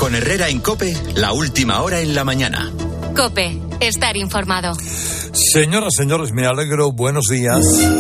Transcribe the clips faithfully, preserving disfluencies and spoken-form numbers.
Con Herrera en COPE, la última hora en la mañana. COPE, estar informado. Señoras, señores, me alegro. Buenos días.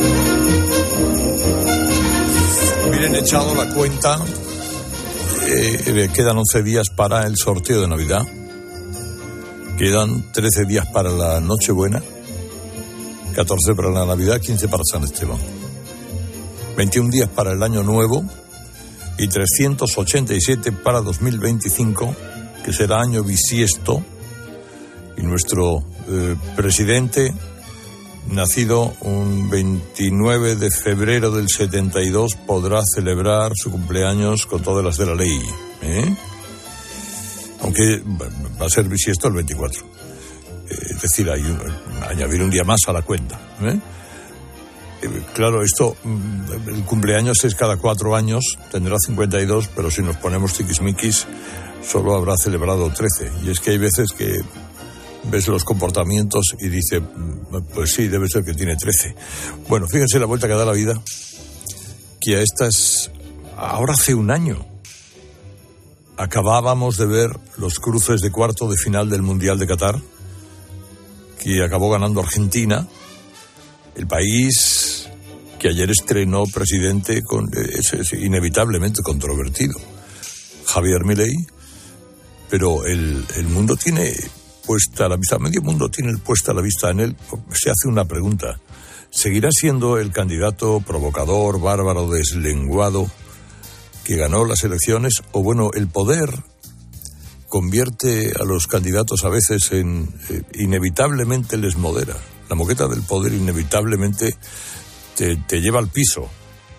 Miren, he echado la cuenta. Eh, quedan once días para el sorteo de Navidad. Quedan trece días para la Nochebuena. catorce para la Navidad, quince para San Esteban. veintiún días para el Año Nuevo. Y trescientos ochenta y siete para dos mil veinticinco, que será año bisiesto. Y nuestro eh, presidente, nacido un veintinueve de febrero del setenta y dos, podrá celebrar su cumpleaños con todas las de la ley. ¿eh? Aunque va a ser bisiesto el veinticuatro. Eh, es decir, hay un, añadir un día más a la cuenta. ¿eh? Claro, esto, el cumpleaños es cada cuatro años, tendrá cincuenta y dos, pero si nos ponemos tiquismiquis, solo habrá celebrado trece. Y es que hay veces que ves los comportamientos y dice, pues sí, debe ser que tiene trece. Bueno, fíjense la vuelta que da la vida, que a estas, ahora hace un año, acabábamos de ver los cruces de cuarto de final del Mundial de Qatar, que acabó ganando Argentina. El país que ayer estrenó presidente con, es, es inevitablemente controvertido, Javier Milei, pero el, el mundo tiene puesta la vista, medio mundo tiene puesta la vista en él. Se hace una pregunta: ¿seguirá siendo el candidato provocador, bárbaro, deslenguado que ganó las elecciones? O bueno, el poder convierte a los candidatos a veces en, eh, inevitablemente les modera. La moqueta del poder inevitablemente te, te lleva al piso.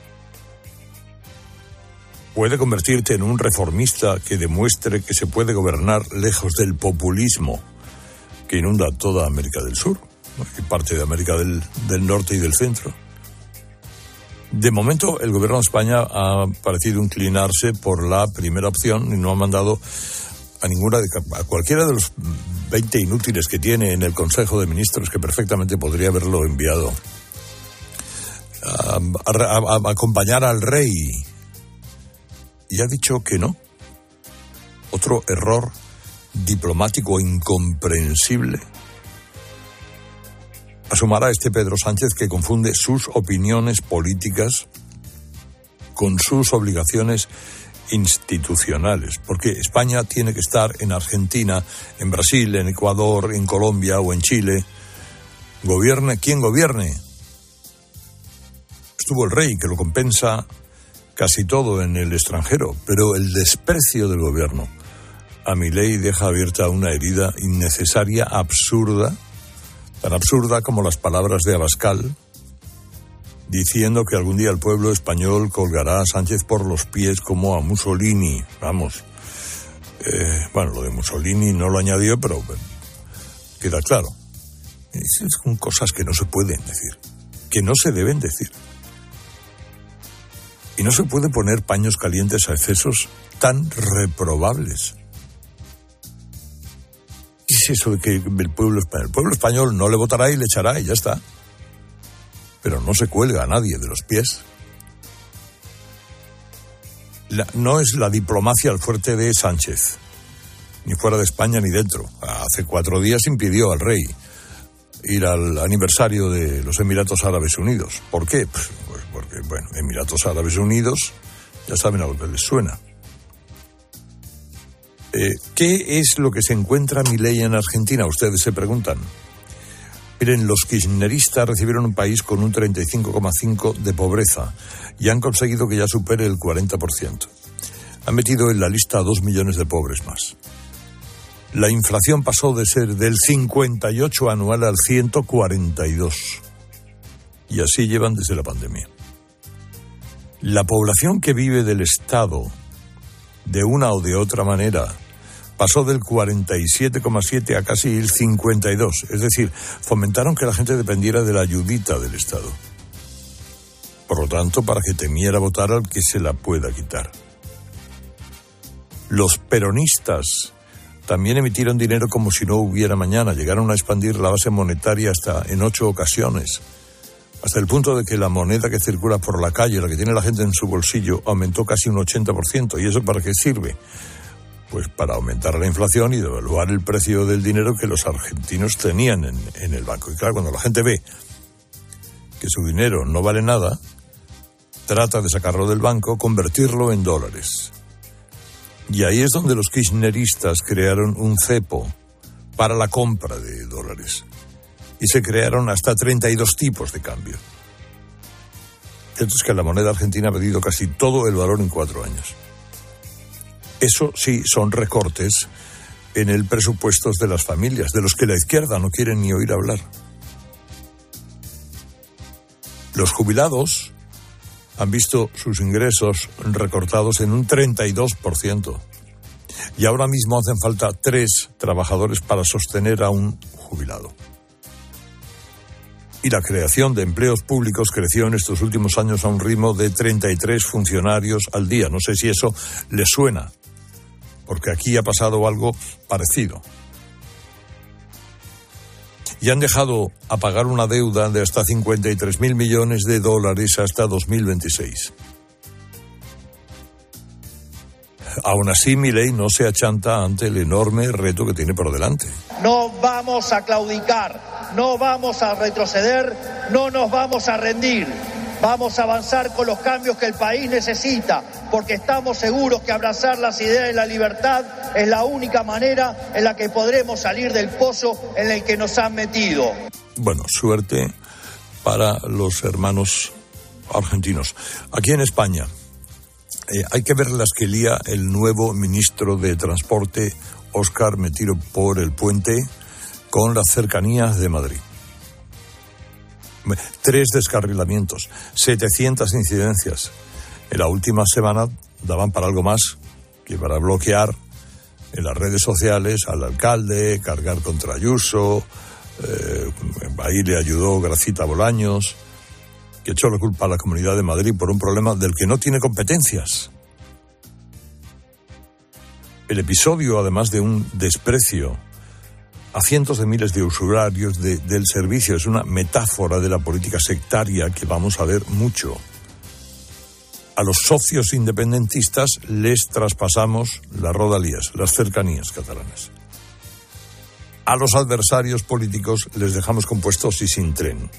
Puede convertirte en un reformista que demuestre que se puede gobernar lejos del populismo que inunda toda América del Sur, ¿no? Y parte de América del, del Norte y del Centro. De momento, el gobierno de España ha parecido inclinarse por la primera opción y no ha mandado a ninguna de, a cualquiera de los veinte inútiles que tiene en el Consejo de Ministros, que perfectamente podría haberlo enviado a, a, a, a acompañar al rey, y ha dicho que no. Otro error diplomático incomprensible. Asumará este Pedro Sánchez, que confunde sus opiniones políticas con sus obligaciones institucionales, porque España tiene que estar en Argentina, en Brasil, en Ecuador, en Colombia o en Chile. Gobierne quien gobierne. Estuvo el rey, que lo compensa casi todo en el extranjero, pero el desprecio del gobierno a Milei deja abierta una herida innecesaria, absurda, tan absurda como las palabras de Abascal, diciendo que algún día el pueblo español colgará a Sánchez por los pies como a Mussolini. Vamos, eh, bueno, lo de Mussolini no lo añadió, pero bueno, queda claro. Son cosas que no se pueden decir, que no se deben decir. Y no se puede poner paños calientes a excesos tan reprobables. ¿Qué es eso de que el pueblo español? El pueblo español no le votará y le echará y ya está. Pero no se cuelga a nadie de los pies. La, no es la diplomacia el fuerte de Sánchez, ni fuera de España ni dentro. Hace cuatro días impidió al rey ir al aniversario de los Emiratos Árabes Unidos. ¿Por qué? Pues, pues porque, bueno, Emiratos Árabes Unidos, ya saben a lo que les suena. Eh, ¿Qué es lo que se encuentra Milei en Argentina? Ustedes se preguntan. Miren, los kirchneristas recibieron un país con un treinta y cinco coma cinco por ciento de pobreza y han conseguido que ya supere el cuarenta por ciento. Han metido en la lista a dos millones de pobres más. La inflación pasó de ser del cincuenta y ocho anual al ciento cuarenta y dos. Y así llevan desde la pandemia. La población que vive del Estado, de una o de otra manera, pasó del cuarenta y siete coma siete a casi el cincuenta y dos. Es decir, fomentaron que la gente dependiera de la ayudita del Estado. Por lo tanto, para que temiera votar al que se la pueda quitar. Los peronistas también emitieron dinero como si no hubiera mañana. Llegaron a expandir la base monetaria hasta en ocho ocasiones. Hasta el punto de que la moneda que circula por la calle, la que tiene la gente en su bolsillo, aumentó casi un ochenta por ciento. ¿Y eso para qué sirve? pues para aumentar la inflación y devaluar el precio del dinero que los argentinos tenían en, en el banco. Y claro, cuando la gente ve que su dinero no vale nada, trata de sacarlo del banco, convertirlo en dólares. Y ahí es donde los kirchneristas crearon un cepo para la compra de dólares. Y se crearon hasta treinta y dos tipos de cambio. Cierto es que la moneda argentina ha perdido casi todo el valor en cuatro años. Eso sí son recortes en el presupuesto de las familias, de los que la izquierda no quiere ni oír hablar. Los jubilados han visto sus ingresos recortados en un treinta y dos por ciento. Y ahora mismo hacen falta tres trabajadores para sostener a un jubilado. Y la creación de empleos públicos creció en estos últimos años a un ritmo de treinta y tres funcionarios al día. No sé si eso les suena, porque aquí ha pasado algo parecido. Y han dejado a pagar una deuda de hasta cincuenta y tres mil millones de dólares hasta dos mil veintiséis. Aún así, Milei no se achanta ante el enorme reto que tiene por delante. No vamos a claudicar, no vamos a retroceder, no nos vamos a rendir. Vamos a avanzar con los cambios que el país necesita, porque estamos seguros que abrazar las ideas de la libertad es la única manera en la que podremos salir del pozo en el que nos han metido. Bueno, suerte para los hermanos argentinos. Aquí en España eh, hay que ver las que lía el nuevo ministro de Transporte, Óscar Me Tiro por el Puente, con las cercanías de Madrid. Tres descarrilamientos, setecientas incidencias. En la última semana daban para algo más que para bloquear en las redes sociales al alcalde, cargar contra Ayuso. Eh, ahí le ayudó Gracita Bolaños, que echó la culpa a la Comunidad de Madrid por un problema del que no tiene competencias. El episodio, además de un desprecio a cientos de miles de usuarios de, del servicio, es una metáfora de la política sectaria que vamos a ver mucho. A los socios independentistas les traspasamos las rodalías, las cercanías catalanas. A los adversarios políticos les dejamos compuestos y sin tren.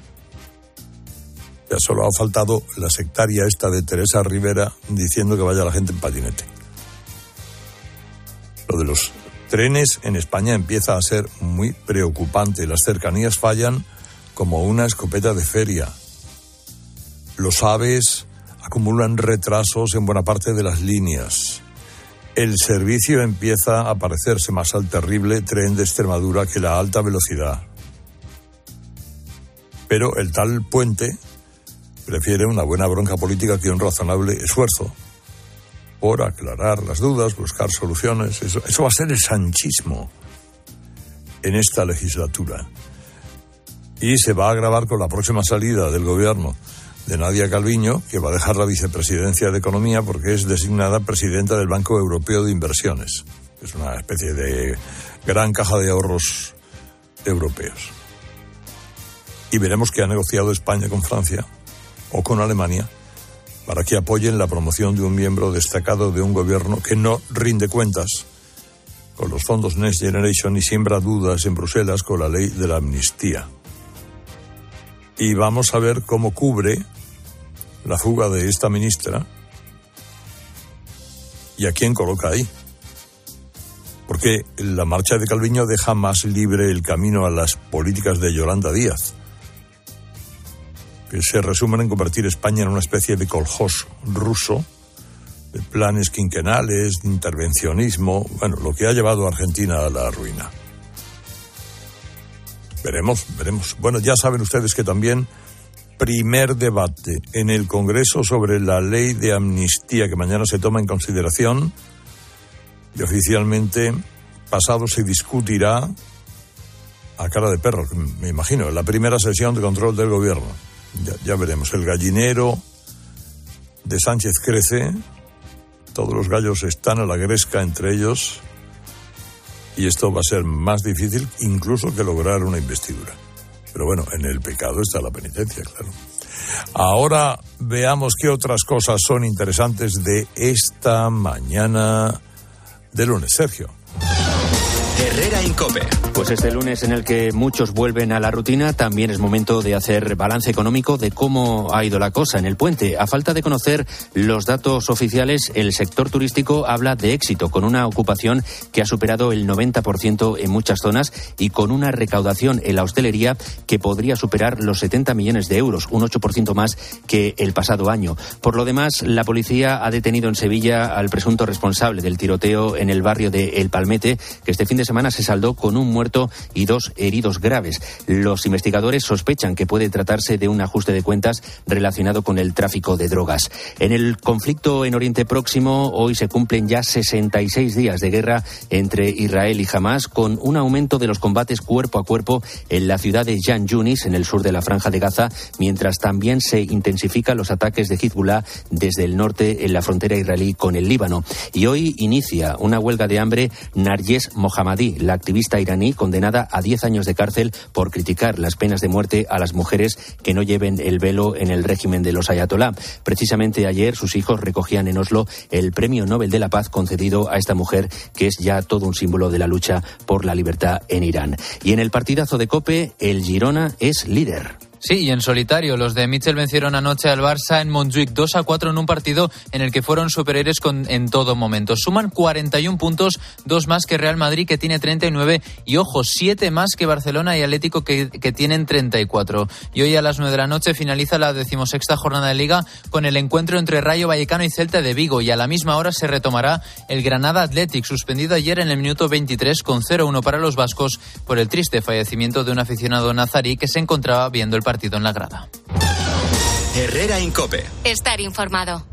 Ya solo ha faltado la sectaria esta de Teresa Rivera diciendo que vaya la gente en patinete. Lo de los trenes en España empieza a ser muy preocupante. Las cercanías fallan como una escopeta de feria. Los AVEs acumulan retrasos en buena parte de las líneas. El servicio empieza a parecerse más al terrible tren de Extremadura que la alta velocidad. Pero el tal Puente prefiere una buena bronca política que un razonable esfuerzo por aclarar las dudas, buscar soluciones. Eso, eso va a ser el sanchismo en esta legislatura. Y se va a agravar con la próxima salida del gobierno de Nadia Calviño, que va a dejar la vicepresidencia de Economía porque es designada presidenta del Banco Europeo de Inversiones. Es una especie de gran caja de ahorros europeos. Y veremos qué ha negociado España con Francia o con Alemania para que apoyen la promoción de un miembro destacado de un gobierno que no rinde cuentas con los fondos Next Generation y siembra dudas en Bruselas con la ley de la amnistía. Y vamos a ver cómo cubre la fuga de esta ministra y a quién coloca ahí. Porque la marcha de Calviño deja más libre el camino a las políticas de Yolanda Díaz, que se resumen en convertir España en una especie de coljós ruso, de planes quinquenales, de intervencionismo, bueno, lo que ha llevado a Argentina a la ruina. Veremos, veremos. Bueno, ya saben ustedes que también primer debate en el Congreso sobre la ley de amnistía que mañana se toma en consideración y oficialmente pasado se discutirá a cara de perro, me imagino, en la primera sesión de control del gobierno. Ya, ya veremos. El gallinero de Sánchez crece, todos los gallos están a la gresca entre ellos y esto va a ser más difícil incluso que lograr una investidura. Pero bueno, en el pecado está la penitencia, claro. Ahora veamos qué otras cosas son interesantes de esta mañana de lunes. Sergio. Herrera Incope. Pues este lunes en el que muchos vuelven a la rutina, también es momento de hacer balance económico de cómo ha ido la cosa en el puente. A falta de conocer los datos oficiales, el sector turístico habla de éxito, con una ocupación que ha superado el noventa por ciento en muchas zonas y con una recaudación en la hostelería que podría superar los setenta millones de euros, un ocho por ciento más que el pasado año. Por lo demás, la policía ha detenido en Sevilla al presunto responsable del tiroteo en el barrio de El Palmete, que este fin de semana se saldó con un muerto y dos heridos graves. Los investigadores sospechan que puede tratarse de un ajuste de cuentas relacionado con el tráfico de drogas. En el conflicto en Oriente Próximo, hoy se cumplen ya sesenta y seis días de guerra entre Israel y Hamás, con un aumento de los combates cuerpo a cuerpo en la ciudad de Jan Yunis, en el sur de la Franja de Gaza, mientras también se intensifican los ataques de Hezbollah desde el norte en la frontera israelí con el Líbano. Y hoy inicia una huelga de hambre Narges Mohammadi, la activista iraní condenada a diez años de cárcel por criticar las penas de muerte a las mujeres que no lleven el velo en el régimen de los ayatolá. Precisamente ayer sus hijos recogían en Oslo el Premio Nobel de la Paz concedido a esta mujer, que es ya todo un símbolo de la lucha por la libertad en Irán. Y en el partidazo de COPE, el Girona es líder. Sí, y en solitario, los de Mitchell vencieron anoche al Barça en Montjuic dos a cuatro en un partido en el que fueron superiores con, en todo momento. Suman cuarenta y un puntos, dos más que Real Madrid, que tiene treinta y nueve, y ojo, siete más que Barcelona y Atlético, que, que tienen treinta y cuatro. Y hoy a las nueve de la noche finaliza la decimosexta jornada de Liga con el encuentro entre Rayo Vallecano y Celta de Vigo, y a la misma hora se retomará el Granada Athletic, suspendido ayer en el minuto veintitrés con cero uno para los vascos por el triste fallecimiento de un aficionado nazarí que se encontraba viendo el partido partido en la grada. Herrera Incope. Estar informado.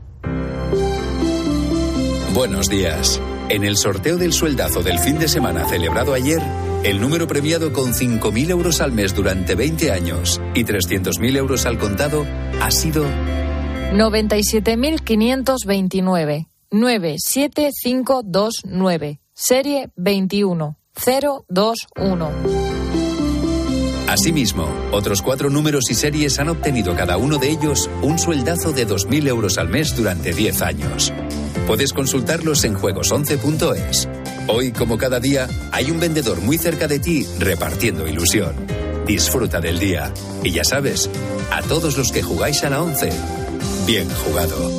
Buenos días. En el sorteo del sueldazo del fin de semana celebrado ayer, el número premiado con cinco mil euros al mes durante veinte años y trescientos mil euros al contado ha sido noventa y siete mil quinientos veintinueve, nueve siete cinco dos nueve, serie veintiuno cero dos uno. Asimismo, otros cuatro números y series han obtenido cada uno de ellos un sueldazo de dos mil euros al mes durante diez años. Puedes consultarlos en juegos once punto es. Hoy, como cada día, hay un vendedor muy cerca de ti repartiendo ilusión. Disfruta del día. Y ya sabes, a todos los que jugáis a la once, bien jugado.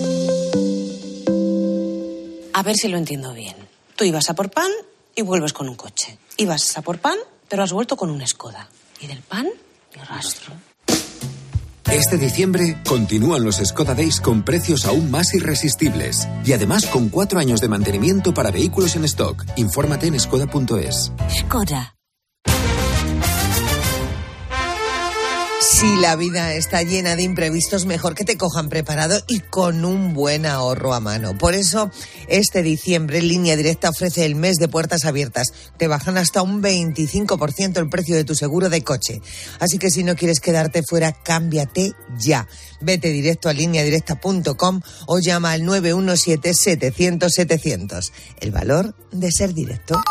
A ver si lo entiendo bien. Tú ibas a por pan y vuelves con un coche. Ibas a por pan, pero has vuelto con un Skoda. ¿Y del pan? Ni rastro. Este diciembre continúan los Skoda Days con precios aún más irresistibles. Y además con cuatro años de mantenimiento para vehículos en stock. Infórmate en skoda punto es. Skoda. Si la vida está llena de imprevistos, mejor que te cojan preparado y con un buen ahorro a mano. Por eso, este diciembre, Línea Directa ofrece el mes de puertas abiertas. Te bajan hasta un veinticinco por ciento el precio de tu seguro de coche. Así que si no quieres quedarte fuera, cámbiate ya. Vete directo a línea directa punto com o llama al nueve uno siete, setecientos, setecientos. El valor de ser directo.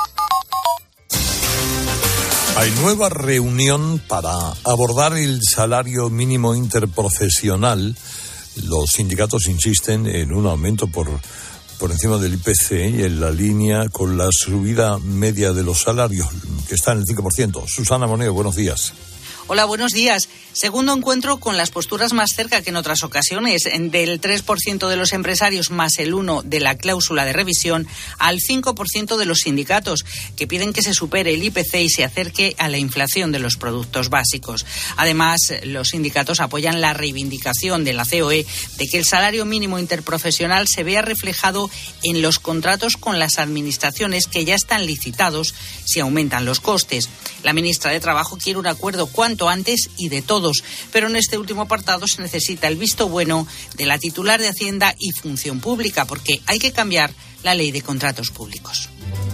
Hay nueva reunión para abordar el salario mínimo interprofesional. Los sindicatos insisten en un aumento por, por encima del I P C y en la línea con la subida media de los salarios, que está en el cinco por ciento. Susana Moneo, buenos días. Hola, buenos días. Segundo encuentro con las posturas más cerca que en otras ocasiones, del tres por ciento de los empresarios más el uno por ciento de la cláusula de revisión al cinco por ciento de los sindicatos, que piden que se supere el I P C y se acerque a la inflación de los productos básicos. Además, los sindicatos apoyan la reivindicación de la C O E de que el salario mínimo interprofesional se vea reflejado en los contratos con las administraciones que ya están licitados si aumentan los costes. La ministra de Trabajo quiere un acuerdo cuanto antes y de todos, pero en este último apartado se necesita el visto bueno de la titular de Hacienda y Función Pública, porque hay que cambiar la ley de contratos públicos.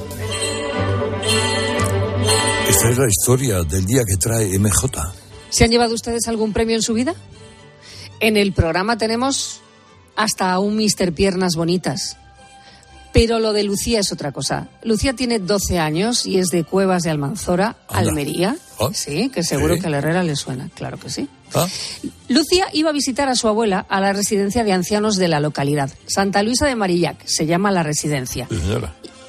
Esta es la historia del día que trae M J. ¿Se han llevado ustedes algún premio en su vida? En el programa tenemos hasta un míster Piernas Bonitas. Pero lo de Lucía es otra cosa. Lucía tiene doce años y es de Cuevas de Almanzora, Anda. Almería. ¿Oh? Sí, que seguro ¿Sí? que a la Herrera le suena, claro que sí. ¿Ah? Lucía iba a visitar a su abuela a la residencia de ancianos de la localidad. Santa Luisa de Marillac se llama la residencia. Sí, señora.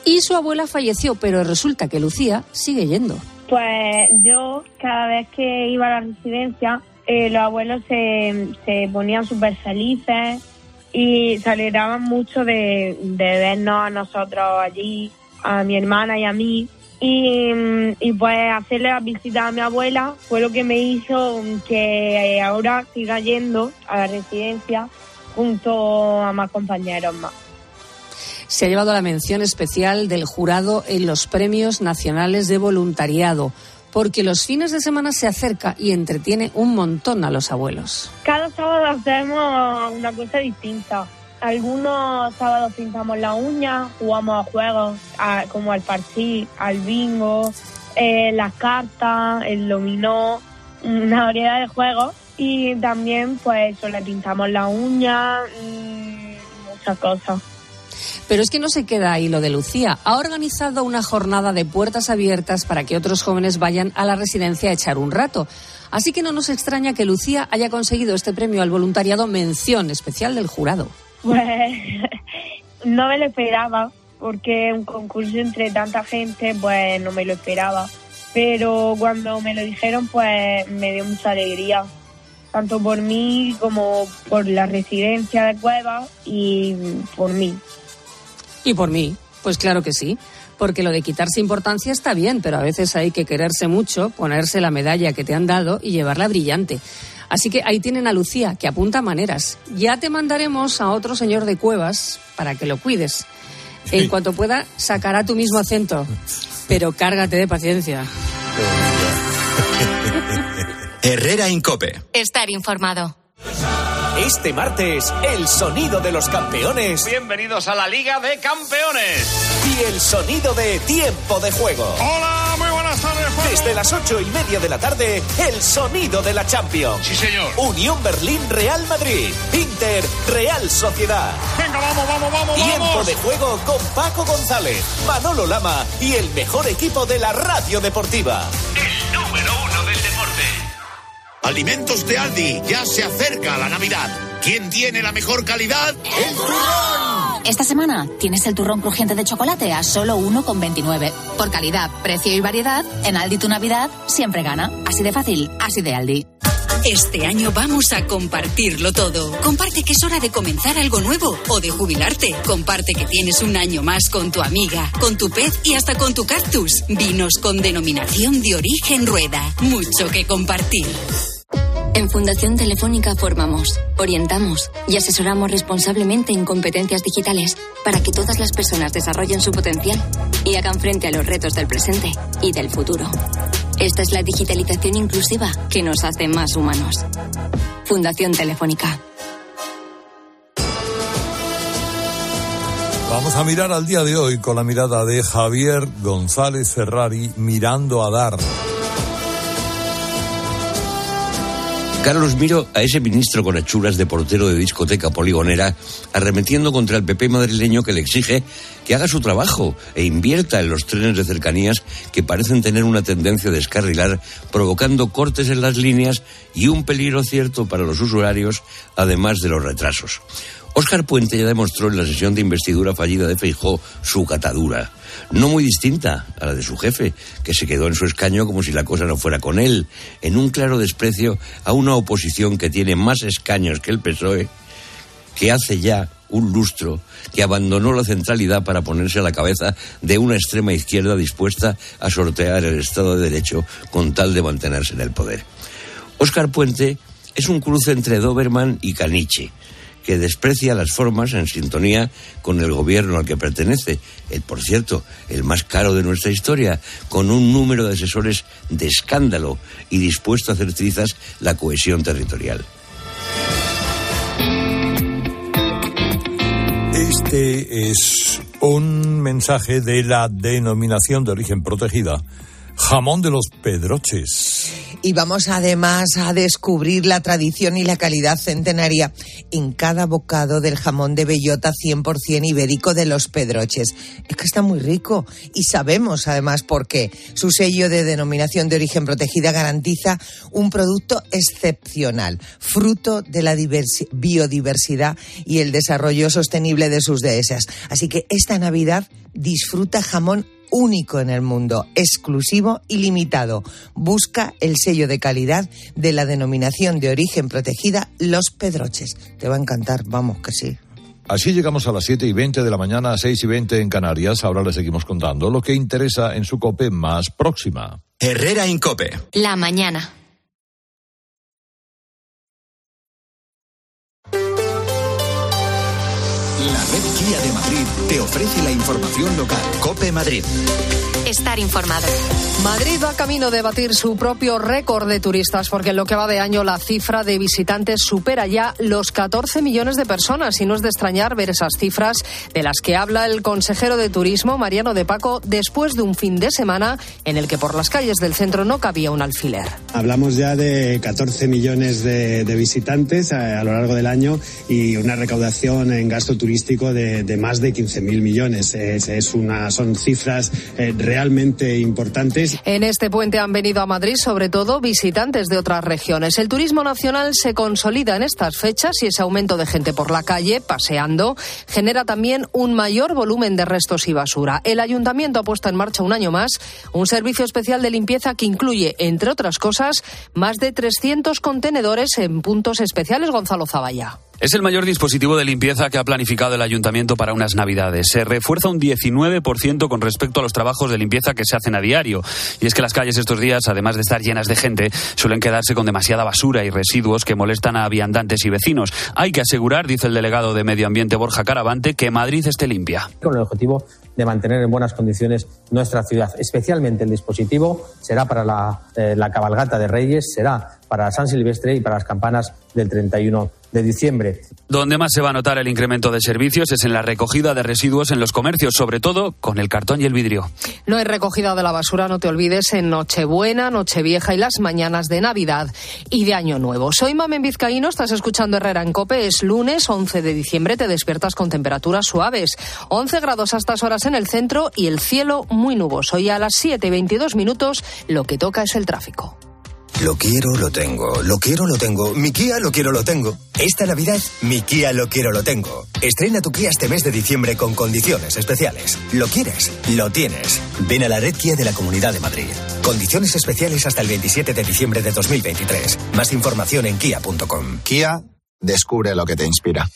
y su abuela falleció, pero resulta que Lucía sigue yendo. Pues yo, cada vez que iba a la residencia, eh, los abuelos se, se ponían súper felices y se alegraban mucho de, de vernos a nosotros allí, a mi hermana y a mí. Y, y pues hacerle la visita a mi abuela fue lo que me hizo que ahora siga yendo a la residencia junto a más compañeros más. Se ha llevado la mención especial del jurado en los Premios Nacionales de Voluntariado, porque los fines de semana se acerca y entretiene un montón a los abuelos. Cada sábado hacemos una cosa distinta. Algunos sábados pintamos la uña, jugamos a juegos a, como al parchís, al bingo, eh, las cartas, el dominó, una variedad de juegos. Y también, pues, eso, le pintamos la uña, mmm, muchas cosas. Pero es que no se queda ahí lo de Lucía. Ha organizado una jornada de puertas abiertas para que otros jóvenes vayan a la residencia a echar un rato. Así que no nos extraña que Lucía haya conseguido este premio al voluntariado mención especial del jurado. Pues no me lo esperaba, porque un concurso entre tanta gente, pues no me lo esperaba. Pero cuando me lo dijeron, pues me dio mucha alegría, tanto por mí como por la residencia de Cuevas y por mí. Y por mí, pues claro que sí, porque lo de quitarse importancia está bien, pero a veces hay que quererse mucho, ponerse la medalla que te han dado y llevarla brillante. Así que ahí tienen a Lucía, que apunta maneras. Ya te mandaremos a otro señor de Cuevas para que lo cuides. En sí. Cuanto pueda, sacará tu mismo acento, pero cárgate de paciencia. Herrera Incope. Estar informado. Este martes, el sonido de los campeones. Bienvenidos a la Liga de Campeones. Y el sonido de Tiempo de Juego. Hola, muy buenas tardes, Juego. Desde las ocho y media de la tarde, el sonido de la Champions. Sí, señor. Unión Berlín, Real Madrid. Inter, Real Sociedad. Venga, vamos, vamos, vamos, Tiempo vamos. de Juego con Paco González, Manolo Lama y el mejor equipo de la radio deportiva. El número uno del deporte. Alimentos de Aldi, ya se acerca la Navidad. ¿Quién tiene la mejor calidad? ¡El turrón! Esta semana tienes el turrón crujiente de chocolate a solo uno con veintinueve. Por calidad, precio y variedad, en Aldi tu Navidad siempre gana. Así de fácil, así de Aldi. Este año vamos a compartirlo todo. Comparte que es hora de comenzar algo nuevo o de jubilarte. Comparte que tienes un año más con tu amiga, con tu pez y hasta con tu cactus. Vinos con denominación de origen Rueda. Mucho que compartir. En Fundación Telefónica formamos, orientamos y asesoramos responsablemente en competencias digitales para que todas las personas desarrollen su potencial y hagan frente a los retos del presente y del futuro. Esta es la digitalización inclusiva que nos hace más humanos. Fundación Telefónica. Vamos a mirar al día de hoy con la mirada de Javier González Ferrari, mirando a dar. Carlos, miro a ese ministro con hechuras de portero de discoteca poligonera arremetiendo contra el P P madrileño que le exige que haga su trabajo e invierta en los trenes de cercanías que parecen tener una tendencia a descarrilar, provocando cortes en las líneas y un peligro cierto para los usuarios, además de los retrasos. Óscar Puente ya demostró en la sesión de investidura fallida de Feijóo su catadura, no muy distinta a la de su jefe, que se quedó en su escaño como si la cosa no fuera con él, en un claro desprecio a una oposición que tiene más escaños que el P S O E, que hace ya un lustro, que abandonó la centralidad para ponerse a la cabeza de una extrema izquierda dispuesta a sortear el Estado de Derecho con tal de mantenerse en el poder. Óscar Puente es un cruce entre Doberman y caniche, que desprecia las formas en sintonía con el gobierno al que pertenece, el, por cierto, el más caro de nuestra historia, con un número de asesores de escándalo y dispuesto a hacer trizas la cohesión territorial. Este es un mensaje de la denominación de origen protegida Jamón de los Pedroches. Y vamos además a descubrir la tradición y la calidad centenaria en cada bocado del jamón de bellota cien por ciento ibérico de los Pedroches. Es que está muy rico y sabemos además por qué. Su sello de denominación de origen protegida garantiza un producto excepcional, fruto de la diversi- biodiversidad y el desarrollo sostenible de sus dehesas. Así que esta Navidad disfruta jamón único en el mundo, exclusivo y limitado. Busca el sello de calidad de la denominación de origen protegida Los Pedroches. Te va a encantar, vamos que sí. Así llegamos a las siete y veinte de la mañana, a seis y veinte en Canarias. Ahora les seguimos contando lo que interesa en su COPE más próxima. Herrera Incope. La mañana. La red Kia de Madrid te ofrece la información local. COPE Madrid. Estar informado. Madrid va camino de batir su propio récord de turistas, porque en lo que va de año la cifra de visitantes supera ya los catorce millones de personas, y no es de extrañar ver esas cifras de las que habla el consejero de Turismo, Mariano de Paco, después de un fin de semana en el que por las calles del centro no cabía un alfiler. Hablamos ya de catorce millones de, de visitantes a, a lo largo del año y una recaudación en gasto turístico de, de más de quince mil millones. Es, es una, son cifras eh, realmente importantes. En este puente han venido a Madrid sobre todo visitantes de otras regiones. El turismo nacional se consolida en estas fechas y ese aumento de gente por la calle, paseando, genera también un mayor volumen de restos y basura. El ayuntamiento ha puesto en marcha un año más un servicio especial de limpieza que incluye, entre otras cosas, más de trescientos contenedores en puntos especiales. Gonzalo Zavalla. Es el mayor dispositivo de limpieza que ha planificado el Ayuntamiento para unas Navidades. Se refuerza un diecinueve por ciento con respecto a los trabajos de limpieza que se hacen a diario. Y es que las calles estos días, además de estar llenas de gente, suelen quedarse con demasiada basura y residuos que molestan a viandantes y vecinos. Hay que asegurar, dice el delegado de Medio Ambiente Borja Caravante, que Madrid esté limpia. Con el objetivo de mantener en buenas condiciones nuestra ciudad. Especialmente el dispositivo será para la, eh, la cabalgata de Reyes, será para San Silvestre y para las campanas del treinta y uno de diciembre. Donde más se va a notar el incremento de servicios es en la recogida de residuos en los comercios, sobre todo con el cartón y el vidrio. No hay recogida de la basura, no te olvides, en Nochebuena, Nochevieja y las mañanas de Navidad y de Año Nuevo. Soy Mamen Vizcaíno, estás escuchando Herrera en COPE. Es lunes once de diciembre, te despiertas con temperaturas suaves. once grados a estas horas en el centro y el cielo muy nuboso. Y a las siete y veintidós minutos lo que toca es el tráfico. Lo quiero, lo tengo. Lo quiero, lo tengo. Mi Kia, lo quiero, lo tengo. Esta Navidad, mi Kia, lo quiero, lo tengo. Estrena tu Kia este mes de diciembre con condiciones especiales. ¿Lo quieres? Lo tienes. Ven a la red Kia de la Comunidad de Madrid. Condiciones especiales hasta el veintisiete de diciembre de dos mil veintitrés. Más información en kia punto com. Kia, descubre lo que te inspira.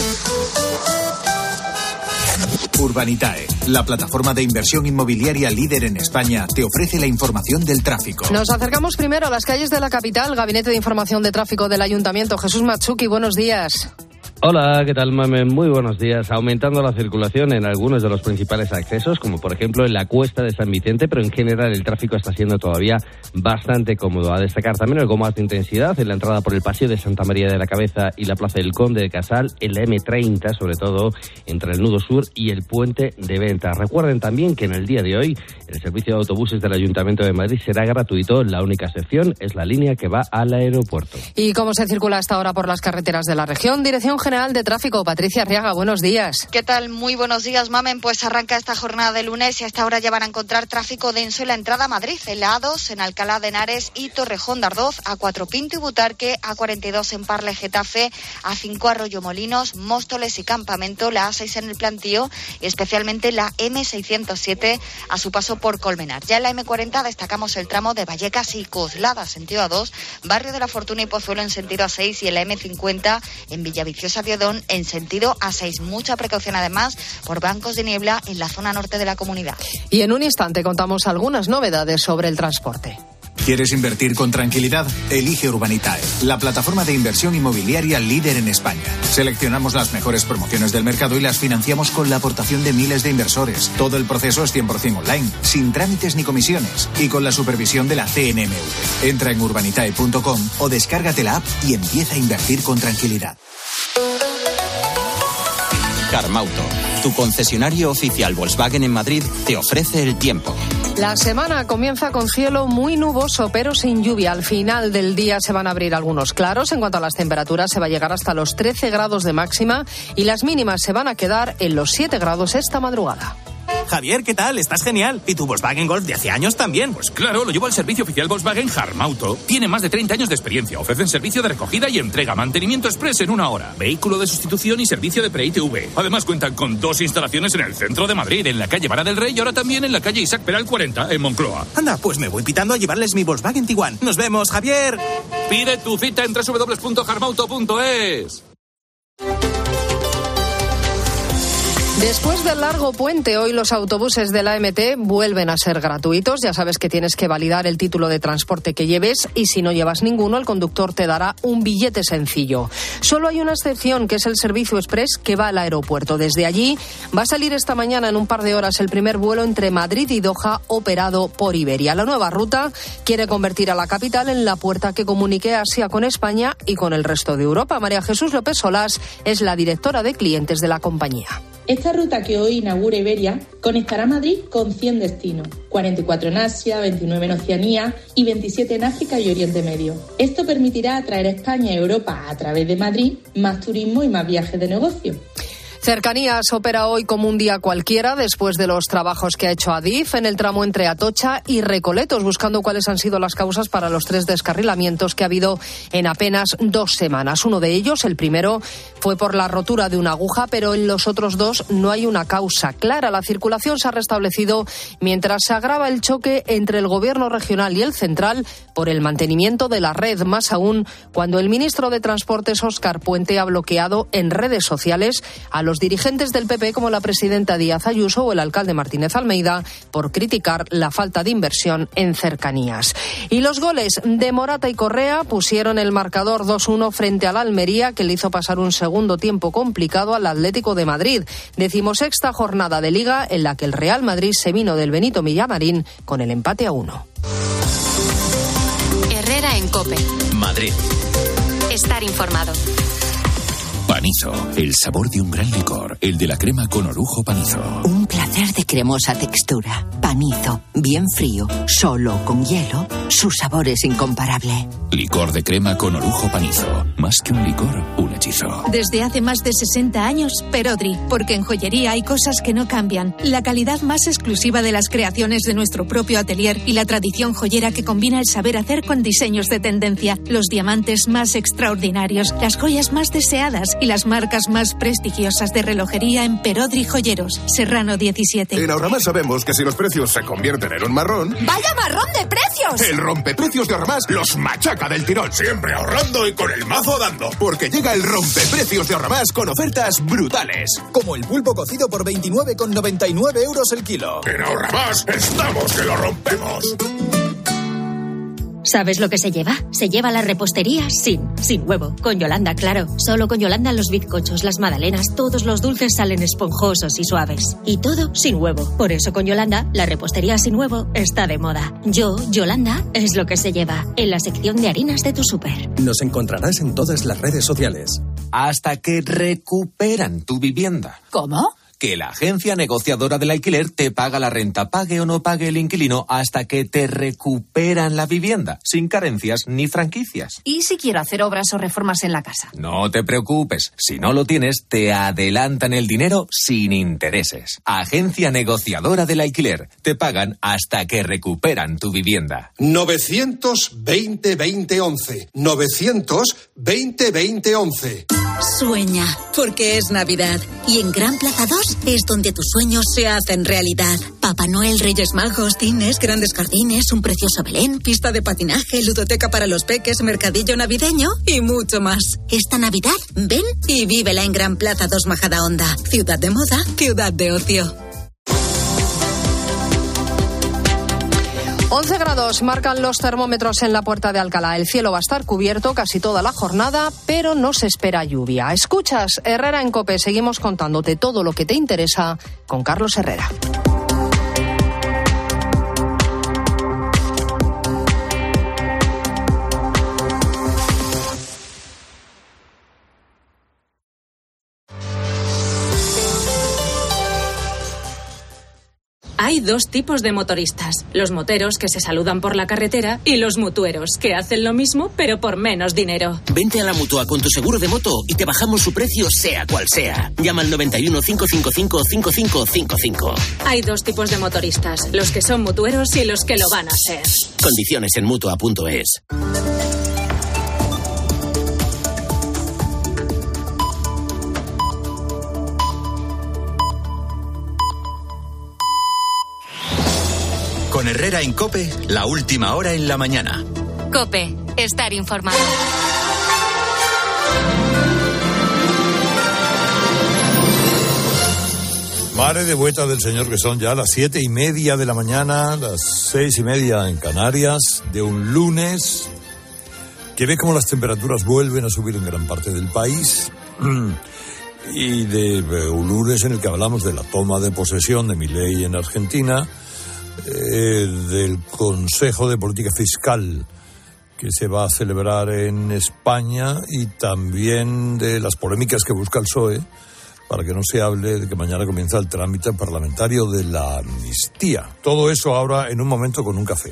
Urbanitae, la plataforma de inversión inmobiliaria líder en España, te ofrece la información del tráfico. Nos acercamos primero a las calles de la capital. Gabinete de Información de Tráfico del Ayuntamiento. Jesús Matsuki, buenos días. Hola, ¿qué tal, Mamen? Muy buenos días. Aumentando la circulación en algunos de los principales accesos, como por ejemplo en la Cuesta de San Vicente, pero en general el tráfico está siendo todavía bastante cómodo. A destacar también algo más de intensidad en la entrada por el Paseo de Santa María de la Cabeza y la Plaza del Conde de Casal, en la eme treinta, sobre todo entre el Nudo Sur y el Puente de Venta. Recuerden también que en el día de hoy el servicio de autobuses del Ayuntamiento de Madrid será gratuito. La única excepción es la línea que va al aeropuerto. ¿Y cómo se circula hasta ahora por las carreteras de la región? Dirección General de Tráfico, Patricia Arriaga, buenos días. ¿Qué tal? Muy buenos días, Mamen. Pues arranca esta jornada de lunes y hasta ahora ya van a encontrar tráfico denso en la entrada a Madrid, en la A dos, en Alcalá de Henares y Torrejón de Ardoz, A cuatro Pinto y Butarque, A cuarenta y dos en Parle Getafe, A cinco Arroyo Molinos, Móstoles y Campamento, la A seis en el Plantío y especialmente la eme seiscientos siete a su paso por Colmenar. Ya en la eme cuarenta destacamos el tramo de Vallecas y Coslada, sentido A dos, Barrio de la Fortuna y Pozuelo en sentido A seis y en la eme cincuenta en Villaviciosa de Odón en sentido A seis. Mucha precaución además por bancos de niebla en la zona norte de la comunidad. Y en un instante contamos algunas novedades sobre el transporte. ¿Quieres invertir con tranquilidad? Elige Urbanitae, la plataforma de inversión inmobiliaria líder en España. Seleccionamos las mejores promociones del mercado y las financiamos con la aportación de miles de inversores. Todo el proceso es cien por ciento online, sin trámites ni comisiones y con la supervisión de la ce ene eme ve. Entra en urbanitae punto com o descárgate la app y empieza a invertir con tranquilidad. Carmauto, tu concesionario oficial Volkswagen en Madrid, te ofrece el tiempo. La semana comienza con cielo muy nuboso, pero sin lluvia. Al final del día se van a abrir algunos claros. En cuanto a las temperaturas, se va a llegar hasta los trece grados de máxima y las mínimas se van a quedar en los siete grados esta madrugada. Javier, ¿qué tal? Estás genial. ¿Y tu Volkswagen Golf de hace años también? Pues claro, lo llevo al servicio oficial Volkswagen Harmauto. Tiene más de treinta años de experiencia. Ofrecen servicio de recogida y entrega, mantenimiento express en una hora, vehículo de sustitución y servicio de pre-I T V. Además cuentan con dos instalaciones en el centro de Madrid, en la calle Vara del Rey y ahora también en la calle Isaac Peral cuarenta, en Moncloa. Anda, pues me voy pitando a llevarles mi Volkswagen Tiguan. Nos vemos, Javier. Pide tu cita en doble u doble u doble u punto harmauto punto es. Después del largo puente, hoy los autobuses de la A M T vuelven a ser gratuitos. Ya sabes que tienes que validar el título de transporte que lleves y si no llevas ninguno, el conductor te dará un billete sencillo. Solo hay una excepción, que es el servicio express que va al aeropuerto. Desde allí va a salir esta mañana en un par de horas el primer vuelo entre Madrid y Doha operado por Iberia. La nueva ruta quiere convertir a la capital en la puerta que comunique Asia con España y con el resto de Europa. María Jesús López Solás es la directora de clientes de la compañía. Esta ruta que hoy inaugura Iberia conectará Madrid con cien destinos, cuarenta y cuatro en Asia, veintinueve en Oceanía y veintisiete en África y Oriente Medio. Esto permitirá atraer a España y Europa a través de Madrid más turismo y más viajes de negocio. Cercanías opera hoy como un día cualquiera después de los trabajos que ha hecho Adif en el tramo entre Atocha y Recoletos, buscando cuáles han sido las causas para los tres descarrilamientos que ha habido en apenas dos semanas. Uno de ellos, el primero, fue por la rotura de una aguja, pero en los otros dos no hay una causa clara. La circulación se ha restablecido mientras se agrava el choque entre el gobierno regional y el central por el mantenimiento de la red, más aún cuando el ministro de Transportes, Óscar Puente, ha bloqueado en redes sociales a los dirigentes del P P como la presidenta Díaz Ayuso o el alcalde Martínez Almeida por criticar la falta de inversión en cercanías. Y los goles de Morata y Correa pusieron el marcador dos uno frente al Almería, que le hizo pasar un segundo tiempo complicado al Atlético de Madrid. Decimosexta jornada de Liga en la que el Real Madrid se vino del Benito Villamarín con el empate a uno. Herrera en COPE. Madrid. Estar informado. Panizo, el sabor de un gran licor, el de la crema con orujo Panizo. Un placer de cremosa textura. Panizo, bien frío, solo con hielo, su sabor es incomparable. Licor de crema con orujo Panizo. Más que un licor, un hechizo. Desde hace más de sesenta años, Perodri, porque en joyería hay cosas que no cambian. La calidad más exclusiva de las creaciones de nuestro propio atelier y la tradición joyera que combina el saber hacer con diseños de tendencia, los diamantes más extraordinarios, las joyas más deseadas y las marcas más prestigiosas de relojería en Perodri Joyeros. Serrano diecisiete. En Ahorramás sabemos que si los precios se convierten en un marrón... ¡Vaya marrón de precios! El rompeprecios de Ahorramás los machaca del tirón. Siempre ahorrando y con el mazo dando. Porque llega el rompeprecios de Ahorramás con ofertas brutales. Como el pulpo cocido por veintinueve con noventa y nueve euros el kilo. En Ahorramás estamos que lo rompemos. ¿Sabes lo que se lleva? Se lleva la repostería sin, sin huevo. Con Yolanda, claro. Solo con Yolanda los bizcochos, las magdalenas, todos los dulces salen esponjosos y suaves. Y todo sin huevo. Por eso con Yolanda, la repostería sin huevo está de moda. Yo, Yolanda, es lo que se lleva. En la sección de harinas de tu súper. Nos encontrarás en todas las redes sociales. Hasta que recuperan tu vivienda. ¿Cómo? Que la agencia negociadora del alquiler te paga la renta, pague o no pague el inquilino, hasta que te recuperan la vivienda, sin carencias ni franquicias. ¿Y si quiero hacer obras o reformas en la casa? No te preocupes, si no lo tienes, te adelantan el dinero sin intereses. Agencia negociadora del alquiler, te pagan hasta que recuperan tu vivienda. novecientos veinte veinte once. novecientos veinte veinte once. Sueña, porque es Navidad. Y en Gran Plaza dos es donde tus sueños se hacen realidad. Papá Noel, Reyes Magos, cines, grandes jardines, un precioso Belén, pista de patinaje, ludoteca para los peques, mercadillo navideño y mucho más. Esta Navidad, ven y vívela en Gran Plaza dos Majadahonda. Ciudad de moda, ciudad de ocio. once grados marcan los termómetros en la Puerta de Alcalá. El cielo va a estar cubierto casi toda la jornada, pero no se espera lluvia. Escuchas Herrera en COPE. Seguimos contándote todo lo que te interesa con Carlos Herrera. Hay dos tipos de motoristas. Los moteros, que se saludan por la carretera, y los mutueros, que hacen lo mismo, pero por menos dinero. Vente a la Mutua con tu seguro de moto y te bajamos su precio sea cual sea. Llama al noventa y uno, cinco cinco cinco, cinco cinco cinco cinco. Hay dos tipos de motoristas, los que son mutueros y los que lo van a ser. Condiciones en Mutua punto es. Con Herrera en COPE, la última hora en la mañana. COPE, estar informado. Mare de vuelta del Señor, que son ya las siete y media de la mañana, las seis y media en Canarias, de un lunes, que ve cómo las temperaturas vuelven a subir en gran parte del país, y de un lunes en el que hablamos de la toma de posesión de Milei en Argentina, eh, del Consejo de Política Fiscal que se va a celebrar en España, y también de las polémicas que busca el P S O E para que no se hable de que mañana comienza el trámite parlamentario de la amnistía. Todo eso ahora en un momento con un café.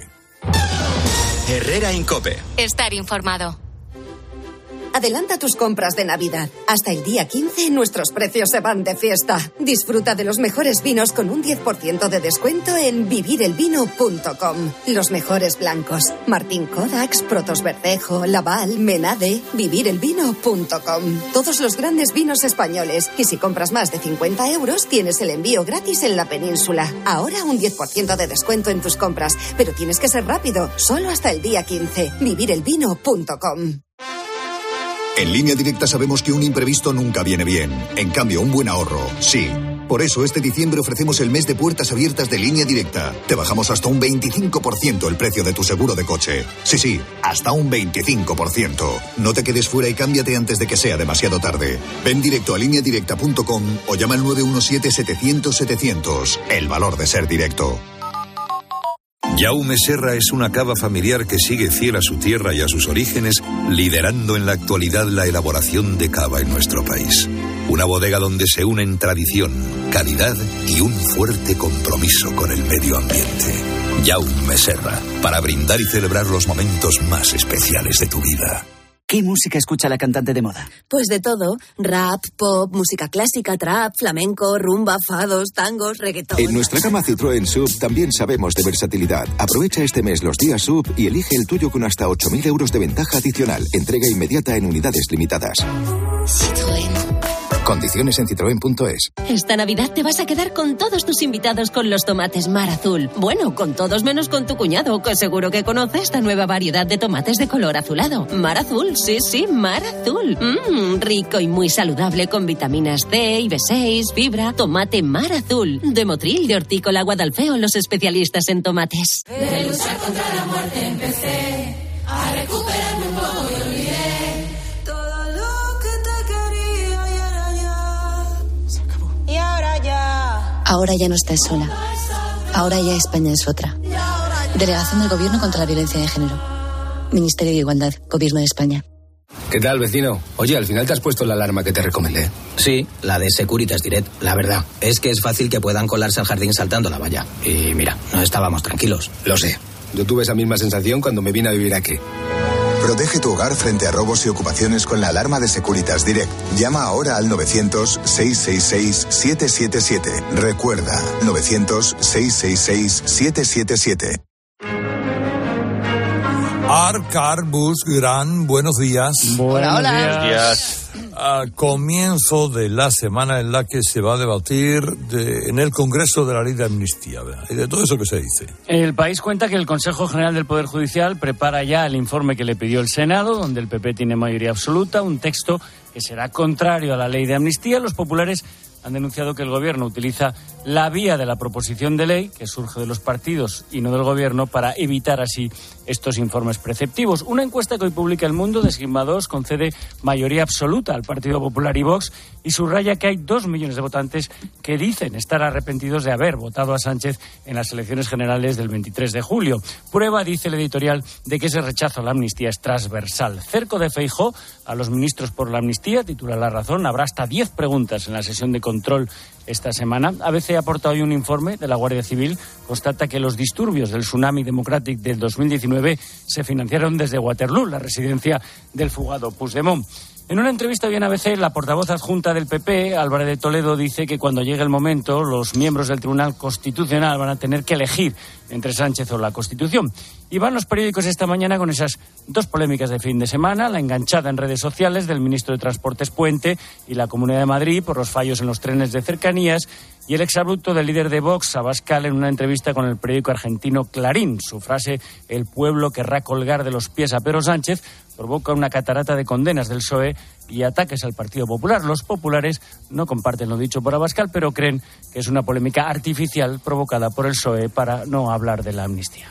Herrera en COPE. Estar informado. Adelanta tus compras de Navidad. Hasta el día quince nuestros precios se van de fiesta. Disfruta de los mejores vinos con un diez por ciento de descuento en vivir el vino punto com. Los mejores blancos. Martín Kodaks, Protos Verdejo, Laval, Menade. vivir el vino punto com. Todos los grandes vinos españoles. Y si compras más de cincuenta euros, tienes el envío gratis en la península. Ahora un diez por ciento de descuento en tus compras. Pero tienes que ser rápido. Solo hasta el día quince. vivir el vino punto com. En Línea Directa sabemos que un imprevisto nunca viene bien. En cambio, un buen ahorro, sí. Por eso, este diciembre ofrecemos el mes de puertas abiertas de Línea Directa. Te bajamos hasta un veinticinco por ciento el precio de tu seguro de coche. Sí, sí, hasta un veinticinco por ciento. No te quedes fuera y cámbiate antes de que sea demasiado tarde. Ven directo a línea directa punto com o llama al nueve uno siete, setecientos, setecientos. El valor de ser directo. Jaume Serra es una cava familiar que sigue fiel a su tierra y a sus orígenes, liderando en la actualidad la elaboración de cava en nuestro país. Una bodega donde se unen tradición, calidad y un fuerte compromiso con el medio ambiente. Jaume Serra, para brindar y celebrar los momentos más especiales de tu vida. ¿Qué música escucha la cantante de moda? Pues de todo. Rap, pop, música clásica, trap, flamenco, rumba, fados, tangos, reggaetón. En nuestra gama Citroën S U V también sabemos de versatilidad. Aprovecha este mes los días S U V y elige el tuyo con hasta ocho mil euros de ventaja adicional. Entrega inmediata en unidades limitadas. Citroën. Condiciones en citroen punto es. Esta Navidad te vas a quedar con todos tus invitados con los tomates Mar Azul. Bueno, con todos menos con tu cuñado, que seguro que conoce esta nueva variedad de tomates de color azulado. Mar Azul, sí, sí, Mar Azul. Mmm, rico y muy saludable con vitaminas C y B seis, fibra. Tomate Mar Azul. De Motril, de Hortícola Guadalfeo, los especialistas en tomates. De luchar contra la muerte empecé a recuperarme un poco y olvidé. Ahora ya no estás sola. Ahora ya España es otra. Delegación del Gobierno contra la Violencia de Género. Ministerio de Igualdad, Gobierno de España. ¿Qué tal, vecino? Oye, al final te has puesto la alarma que te recomendé. Sí, la de Securitas Direct. La verdad, es que es fácil que puedan colarse al jardín saltando la valla. Y mira, no estábamos tranquilos. Lo sé. Yo tuve esa misma sensación cuando me vine a vivir aquí. Protege tu hogar frente a robos y ocupaciones con la alarma de Securitas Direct. Llama ahora al novecientos, seiscientos sesenta y seis, siete siete siete. Recuerda, novecientos, seiscientos sesenta y seis, siete siete siete. Arcarbus Gran, buenos días. Buenos hola, días. días. A comienzo de la semana en la que se va a debatir de, en el Congreso de la Ley de Amnistía, ¿verdad? Y de todo eso que se dice. El País cuenta que el Consejo General del Poder Judicial prepara ya el informe que le pidió el Senado, donde el P P tiene mayoría absoluta, un texto que será contrario a la Ley de Amnistía. Los populares han denunciado que el Gobierno utiliza la vía de la proposición de ley, que surge de los partidos y no del Gobierno, para evitar así estos informes preceptivos. Una encuesta que hoy publica El Mundo de Sigma dos concede mayoría absoluta al Partido Popular y Vox y subraya que hay dos millones de votantes que dicen estar arrepentidos de haber votado a Sánchez en las elecciones generales del veintitrés de julio. Prueba, dice el editorial, de que ese rechazo a la amnistía es transversal. Cerco de Feijóo a los ministros por la amnistía, titula La Razón, habrá hasta diez preguntas en la sesión de control esta semana. A B C ha aportado hoy un informe de la Guardia Civil. Constata que los disturbios del Tsunami Democratic del dos mil diecinueve se financiaron desde Waterloo, la residencia del fugado Puigdemont. En una entrevista hoy en A B C, la portavoz adjunta del P P, Álvarez de Toledo, dice que cuando llegue el momento, los miembros del Tribunal Constitucional van a tener que elegir entre Sánchez o la Constitución. Y van los periódicos esta mañana con esas dos polémicas de fin de semana, la enganchada en redes sociales del ministro de Transportes Puente y la Comunidad de Madrid por los fallos en los trenes de cercanías, y el exabrupto del líder de Vox, Abascal, en una entrevista con el periódico argentino Clarín. Su frase, el pueblo querrá colgar de los pies a Pedro Sánchez, provoca una catarata de condenas del P S O E y ataques al Partido Popular. Los populares no comparten lo dicho por Abascal, pero creen que es una polémica artificial provocada por el P S O E para no hablar de la amnistía.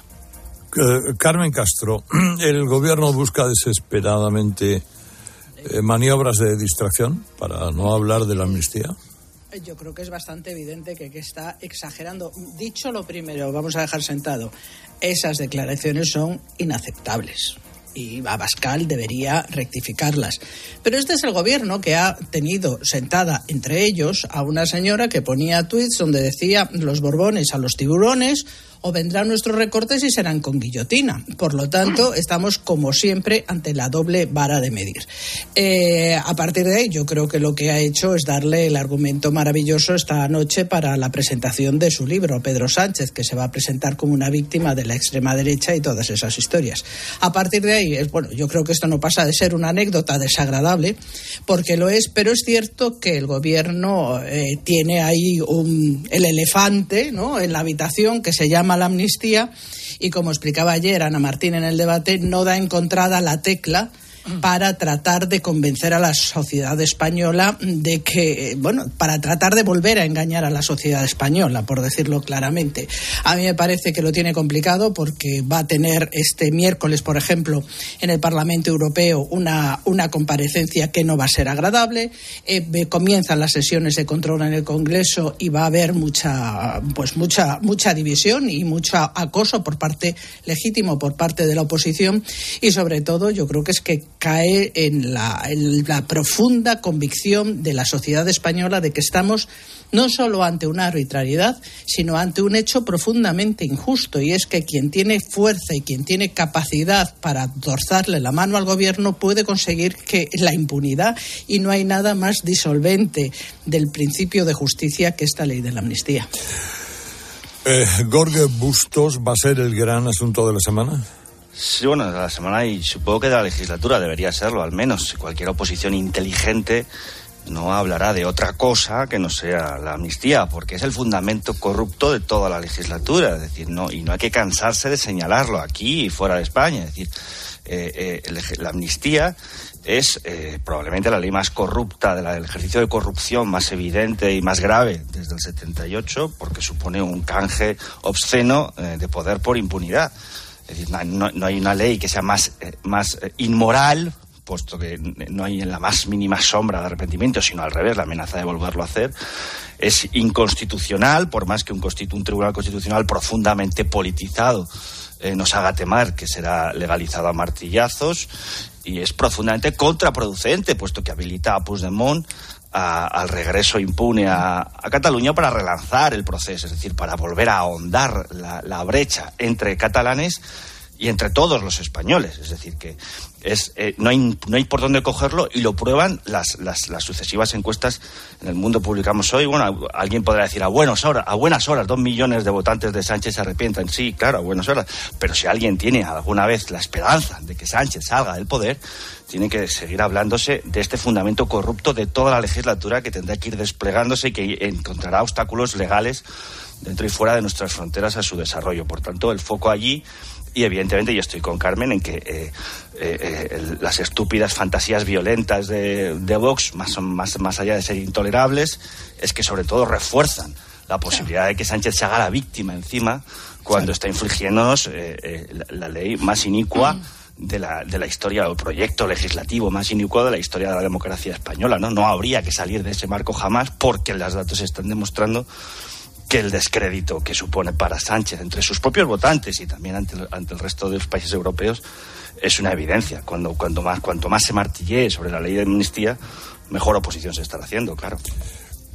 Carmen Castro, el gobierno busca desesperadamente eh, maniobras de distracción para no hablar de la amnistía. Yo creo que es bastante evidente que, que está exagerando. Dicho lo primero, vamos a dejar sentado, esas declaraciones son inaceptables y Abascal debería rectificarlas. Pero este es el gobierno que ha tenido sentada entre ellos a una señora que ponía tuits donde decía los borbones a los tiburones, o vendrán nuestros recortes y serán con guillotina. Por lo tanto, estamos como siempre ante la doble vara de medir. Eh, a partir de ahí, yo creo que lo que ha hecho es darle el argumento maravilloso esta noche para la presentación de su libro, Pedro Sánchez, que se va a presentar como una víctima de la extrema derecha y todas esas historias. A partir de ahí, es, bueno, yo creo que esto no pasa de ser una anécdota desagradable, porque lo es, pero es cierto que el gobierno eh, tiene ahí un, el elefante, ¿no?, en la habitación, que se llama la amnistía, y como explicaba ayer Ana Martín en el debate, no da encontrada la tecla para tratar de convencer a la sociedad española de que, bueno, para tratar de volver a engañar a la sociedad española, por decirlo claramente. A mí me parece que lo tiene complicado porque va a tener este miércoles, por ejemplo, en el Parlamento Europeo una, una comparecencia que no va a ser agradable. Eh, comienzan las sesiones de control en el Congreso y va a haber mucha, pues mucha, mucha división y mucho acoso por parte legítimo por parte de la oposición, y sobre todo yo creo que es que cae en la, en la profunda convicción de la sociedad española de que estamos no solo ante una arbitrariedad, sino ante un hecho profundamente injusto, y es que quien tiene fuerza y quien tiene capacidad para torzarle la mano al gobierno puede conseguir que la impunidad, y no hay nada más disolvente del principio de justicia que esta ley de la amnistía. Eh, Jorge Bustos va a ser el gran asunto de la semana. Sí, bueno, de la semana y supongo que de la legislatura debería serlo, al menos. Cualquier oposición inteligente no hablará de otra cosa que no sea la amnistía, porque es el fundamento corrupto de toda la legislatura. Es decir, no, y no hay que cansarse de señalarlo aquí y fuera de España. Es decir, eh, eh, la amnistía es eh, probablemente la ley más corrupta, del ejercicio de corrupción más evidente y más grave desde el setenta y ocho, porque supone un canje obsceno eh, de poder por impunidad. Es decir, no, no hay una ley que sea más, eh, más eh, inmoral, puesto que no hay en la más mínima sombra de arrepentimiento, sino al revés, la amenaza de volverlo a hacer. Es inconstitucional, por más que un, constitu- un tribunal constitucional profundamente politizado eh, nos haga temer que será legalizado a martillazos, y es profundamente contraproducente, puesto que habilita a Puigdemont A, al regreso impune a, a Cataluña para relanzar el proceso, es decir, para volver a ahondar la, la brecha entre catalanes y entre todos los españoles. Es decir, que es eh, no hay no hay por dónde cogerlo, y lo prueban las, las, las sucesivas encuestas en El Mundo. Publicamos hoy. Bueno, alguien podrá decir a buenas horas, a buenas horas, dos millones de votantes de Sánchez se arrepientan. Sí, claro, a buenas horas. Pero si alguien tiene alguna vez la esperanza de que Sánchez salga del poder, tiene que seguir hablándose de este fundamento corrupto de toda la legislatura, que tendrá que ir desplegándose y que encontrará obstáculos legales dentro y fuera de nuestras fronteras a su desarrollo. Por tanto, el foco allí. Y evidentemente yo estoy con Carmen en que eh, eh, el, las estúpidas fantasías violentas de, de Vox, más, más, más allá de ser intolerables, es que sobre todo refuerzan la posibilidad de que Sánchez se haga la víctima encima cuando está infligiéndonos eh, eh, la, la ley más inicua de la, de la historia, o el proyecto legislativo más inicuo de la historia de la democracia española, ¿no? No habría que salir de ese marco jamás, porque los datos están demostrando que el descrédito que supone para Sánchez entre sus propios votantes y también ante, ante el resto de los países europeos es una evidencia. Cuando, cuando más, cuanto más se martillee sobre la ley de amnistía, mejor oposición se estará haciendo, claro.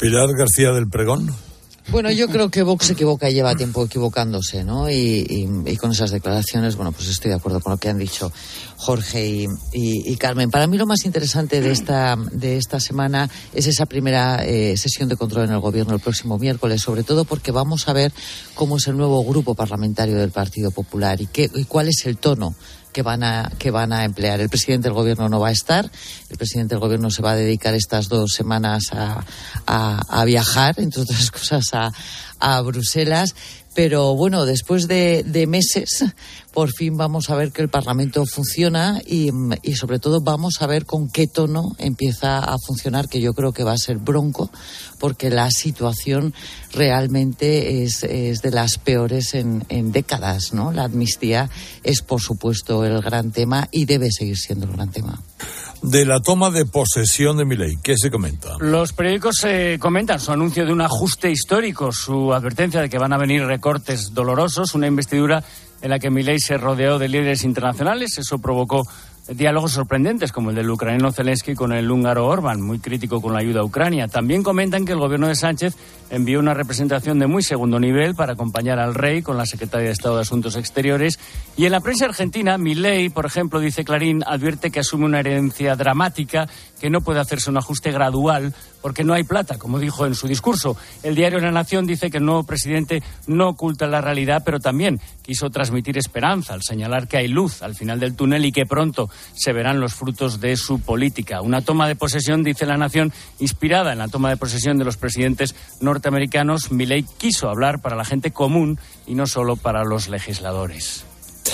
Pilar García del Pregón. Bueno, yo creo que Vox se equivoca y lleva tiempo equivocándose, ¿no? Y, y, y con esas declaraciones, bueno, pues estoy de acuerdo con lo que han dicho Jorge y, y, y Carmen. Para mí lo más interesante de esta de esta semana es esa primera eh, sesión de control en el Gobierno el próximo miércoles, sobre todo porque vamos a ver cómo es el nuevo grupo parlamentario del Partido Popular y, qué, y cuál es el tono que van a que van a emplear. El presidente del Gobierno no va a estar. El presidente del Gobierno se va a dedicar estas dos semanas a, a, a viajar, entre otras cosas, a, a Bruselas. Pero bueno, después de, de meses, por fin vamos a ver que el Parlamento funciona y, y sobre todo vamos a ver con qué tono empieza a funcionar, que yo creo que va a ser bronco, porque la situación realmente es, es de las peores en, en décadas, ¿no? La amnistía es, por supuesto, el gran tema y debe seguir siendo el gran tema. De la toma de posesión de Milei, ¿qué se comenta? Los periódicos eh, comentan su anuncio de un ajuste histórico, su advertencia de que van a venir recortes dolorosos, una investidura en la que Milei se rodeó de líderes internacionales. Eso provocó diálogos sorprendentes, como el del ucraniano Zelensky con el húngaro Orbán, muy crítico con la ayuda a Ucrania. También comentan que el gobierno de Sánchez envió una representación de muy segundo nivel para acompañar al rey con la secretaria de Estado de Asuntos Exteriores. Y en la prensa argentina, Milei, por ejemplo, dice Clarín, advierte que asume una herencia dramática, que no puede hacerse un ajuste gradual porque no hay plata, como dijo en su discurso. El diario La Nación dice que el nuevo presidente no oculta la realidad, pero también quiso transmitir esperanza al señalar que hay luz al final del túnel y que pronto se verán los frutos de su política. Una toma de posesión, dice La Nación, inspirada en la toma de posesión de los presidentes norteamericanos. Milei quiso hablar para la gente común y no solo para los legisladores.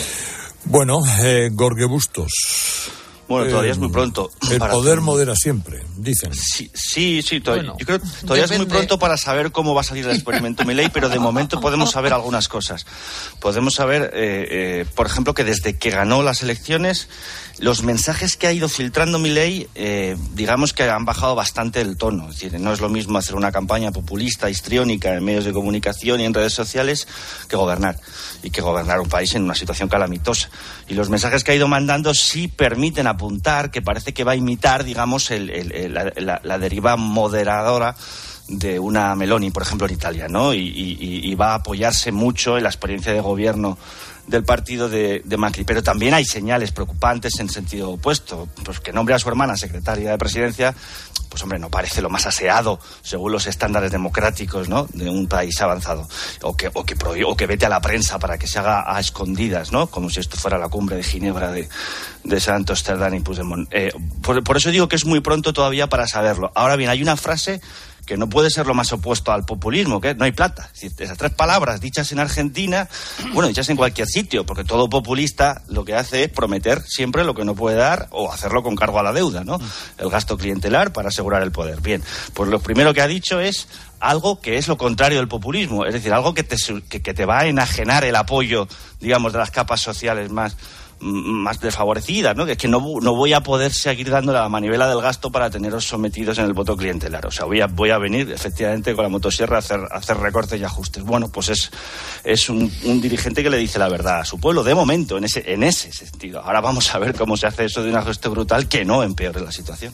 Bueno, eh, Jorge Bustos. Bueno, todavía eh, es muy pronto. El para poder hacer... modera siempre, dicen. Sí, sí, sí todavía, bueno, yo creo todavía depende... es muy pronto para saber cómo va a salir el experimento Milei, pero de momento podemos saber algunas cosas. Podemos saber, eh, eh, por ejemplo, que desde que ganó las elecciones, los mensajes que ha ido filtrando Milei, eh, digamos que han bajado bastante el tono. Es decir, no es lo mismo hacer una campaña populista, histriónica en medios de comunicación y en redes sociales que gobernar. Y que gobernar un país en una situación calamitosa. Y los mensajes que ha ido mandando sí permiten apuntar que parece que va a imitar, digamos, el, el, el, la, la, la deriva moderadora de una Meloni, por ejemplo, en Italia, ¿no? Y, y, y va a apoyarse mucho en la experiencia de gobierno del partido de, de Macri. Pero también hay señales preocupantes en sentido opuesto. Pues que nombre a su hermana secretaria de presidencia, pues hombre, no parece lo más aseado según los estándares democráticos, ¿no?, de un país avanzado. O que, o que, o que vete a la prensa para que se haga a escondidas, ¿no?, como si esto fuera la cumbre de Ginebra de, de Santos, Cerdán y Puigdemont. Eh, por, por eso digo que es muy pronto todavía para saberlo. Ahora bien, hay una frase que no puede ser lo más opuesto al populismo, que no hay plata. Es decir, esas tres palabras dichas en Argentina, bueno, dichas en cualquier sitio, porque todo populista lo que hace es prometer siempre lo que no puede dar o hacerlo con cargo a la deuda, ¿no? El gasto clientelar para asegurar el poder. Bien, pues lo primero que ha dicho es algo que es lo contrario del populismo, es decir, algo que te, que, que te va a enajenar el apoyo, digamos, de las capas sociales más más desfavorecidas, ¿no? Que es que no, no voy a poder seguir dando la manivela del gasto para teneros sometidos en el voto clientelar. O sea, voy a, voy a venir efectivamente con la motosierra a hacer, a hacer recortes y ajustes. Bueno, pues es, es un, un dirigente que le dice la verdad a su pueblo, de momento, en ese, en ese sentido. Ahora vamos a ver cómo se hace eso de un ajuste brutal que no empeore la situación.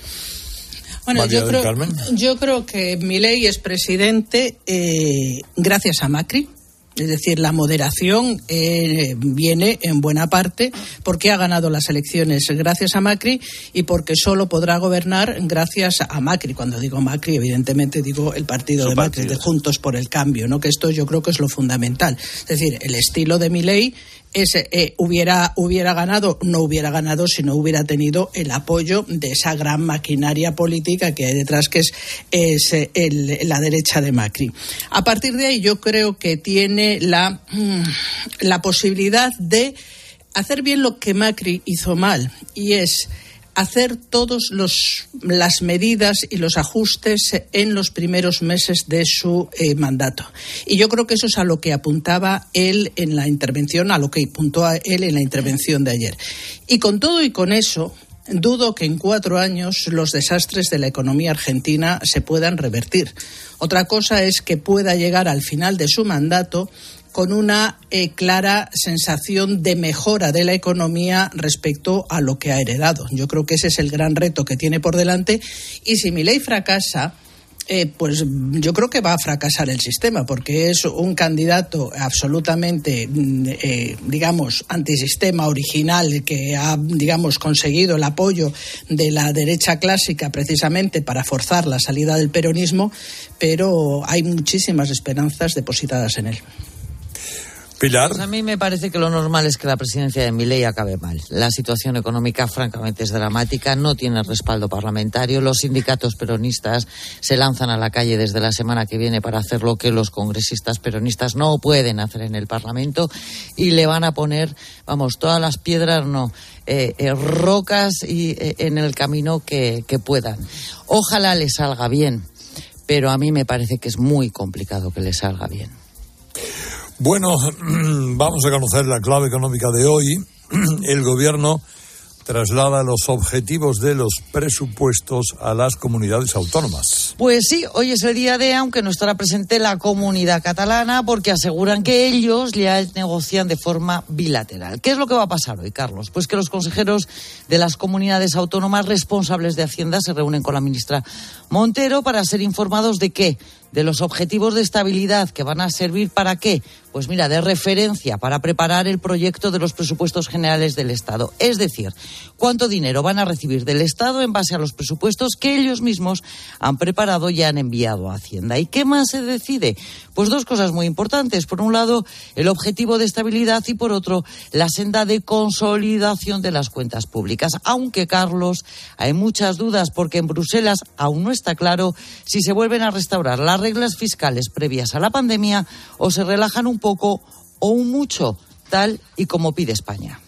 Bueno, yo creo, yo creo que Milei es presidente eh, gracias a Macri. Es decir, la moderación eh, viene en buena parte porque ha ganado las elecciones gracias a Macri y porque solo podrá gobernar gracias a Macri. Cuando digo Macri, evidentemente digo el partido Su de Macri, partido. de Juntos por el Cambio, ¿no? Que esto yo creo que es lo fundamental. Es decir, el estilo de Milei es, eh, hubiera, hubiera ganado, no hubiera ganado si no hubiera tenido el apoyo de esa gran maquinaria política que hay detrás, que es, es el, la derecha de Macri. A partir de ahí yo creo que tiene la, la posibilidad de hacer bien lo que Macri hizo mal, y es hacer todas las medidas y los ajustes en los primeros meses de su eh, mandato. Y yo creo que eso es a lo que apuntaba él en la intervención, a lo que apuntó a él en la intervención de ayer. Y con todo y con eso, dudo que en cuatro años los desastres de la economía argentina se puedan revertir. Otra cosa es que pueda llegar al final de su mandato con una eh, clara sensación de mejora de la economía respecto a lo que ha heredado. Yo creo que ese es el gran reto que tiene por delante, y si Milei fracasa, eh, pues yo creo que va a fracasar el sistema, porque es un candidato absolutamente, eh, digamos, antisistema, original, que ha, digamos, conseguido el apoyo de la derecha clásica precisamente para forzar la salida del peronismo, pero hay muchísimas esperanzas depositadas en él. Pilar. Pues a mí me parece que lo normal es que la presidencia de Milei acabe mal. La situación económica, francamente, es dramática, no tiene respaldo parlamentario. Los sindicatos peronistas se lanzan a la calle desde la semana que viene para hacer lo que los congresistas peronistas no pueden hacer en el Parlamento y le van a poner, vamos, todas las piedras, no, eh, eh, rocas y, eh, en el camino que, que puedan. Ojalá le salga bien, pero a mí me parece que es muy complicado que le salga bien. Bueno, vamos a conocer la clave económica de hoy. El gobierno traslada los objetivos de los presupuestos a las comunidades autónomas. Pues sí, hoy es el día de, aunque no estará presente la Comunidad Catalana, porque aseguran que ellos ya negocian de forma bilateral. ¿Qué es lo que va a pasar hoy, Carlos? Pues que los consejeros de las comunidades autónomas responsables de Hacienda se reúnen con la ministra Montero para ser informados de qué, de los objetivos de estabilidad que van a servir para qué. Pues mira, de referencia para preparar el proyecto de los presupuestos generales del Estado. Es decir, cuánto dinero van a recibir del Estado en base a los presupuestos que ellos mismos han preparado y han enviado a Hacienda. ¿Y qué más se decide? Pues dos cosas muy importantes. Por un lado, el objetivo de estabilidad y por otro, la senda de consolidación de las cuentas públicas. Aunque, Carlos, hay muchas dudas porque en Bruselas aún no está claro si se vuelven a restaurar las reglas fiscales previas a la pandemia o se relajan un poco o un mucho, tal y como pide España.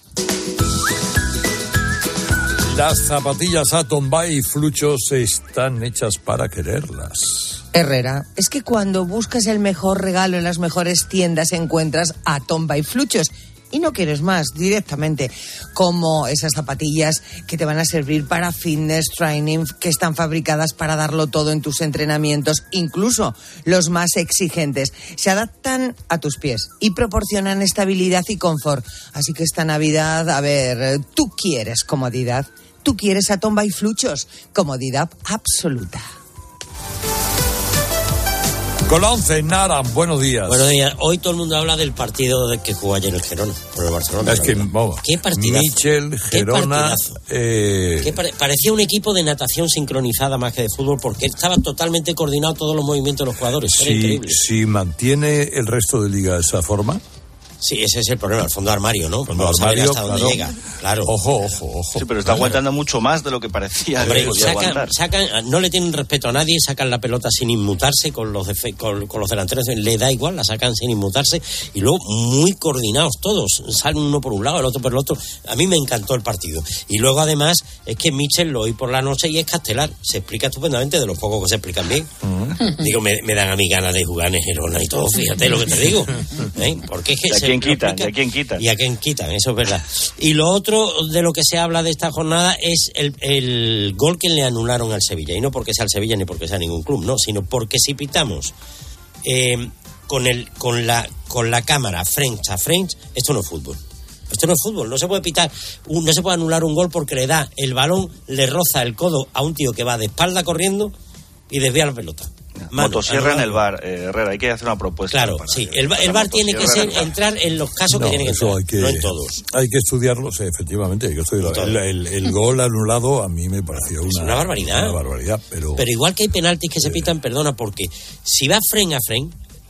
Las zapatillas Atom by Fluchos están hechas para quererlas. Herrera, es que cuando buscas el mejor regalo en las mejores tiendas encuentras Atom by Fluchos. Y no quieres más, directamente, como esas zapatillas que te van a servir para fitness, training, que están fabricadas para darlo todo en tus entrenamientos, incluso los más exigentes. Se adaptan a tus pies y proporcionan estabilidad y confort. Así que esta Navidad, a ver, tú quieres comodidad, tú quieres Atom by Fluchos, comodidad absoluta. Con la once, Nara, buenos días. Buenos días. Hoy todo el mundo habla del partido de que jugó ayer el Girona, por el Barcelona. Es que, vamos, ¿qué partidazo? Michel, Girona... ¿Qué eh... pare- parecía un equipo de natación sincronizada más que de fútbol, porque estaba totalmente coordinado todos los movimientos de los jugadores. Era si, increíble. Si mantiene el resto de liga de esa forma... Sí, ese es el problema, el fondo de armario, ¿no? Fondo armario, hasta claro. dónde llega. Claro. Ojo, ojo, ojo. Sí, pero está aguantando mucho más de lo que parecía. Hombre, que podía sacan, aguantar. sacan, no le tienen respeto a nadie, sacan la pelota sin inmutarse, con los defe- con, con los delanteros le da igual, la sacan sin inmutarse, y luego muy coordinados todos, salen uno por un lado, el otro por el otro. A mí me encantó el partido. Y luego además es que Michel lo oí por la noche y es castelar, se explica estupendamente, de los pocos que se explican bien. Uh-huh. Digo, me, me dan a mí ganas de jugar en Girona y todo, fíjate lo que te digo. ¿Eh? Porque es que ¿Y a se quién quitan? explica... ¿Y a quién quitan? Y a quién quitan, eso es verdad. Y lo otro de lo que se habla de esta jornada es el, el gol que le anularon al Sevilla. Y no porque sea el Sevilla ni porque sea ningún club, no, sino porque si pitamos eh, con, el, con, la, con la cámara frente a frente, esto no es fútbol. Esto no es fútbol, no se puede pitar, un, no se puede anular un gol porque le da el balón, le roza el codo a un tío que va de espalda corriendo y desvía la pelota. Mano, motosierra en el V A R, eh, Herrera, hay que hacer una propuesta. Claro, sí, el, el V A R tiene que ser entrar en los casos no, que tienen que entrar, hay que, no en todos. Hay que estudiarlo, sí, efectivamente, hay que estudiarlo. El, el, el gol anulado a mí me pareció una, es una barbaridad. Una barbaridad, pero... Pero igual que hay penaltis que eh, se pitan, perdona, porque si va frame a frame,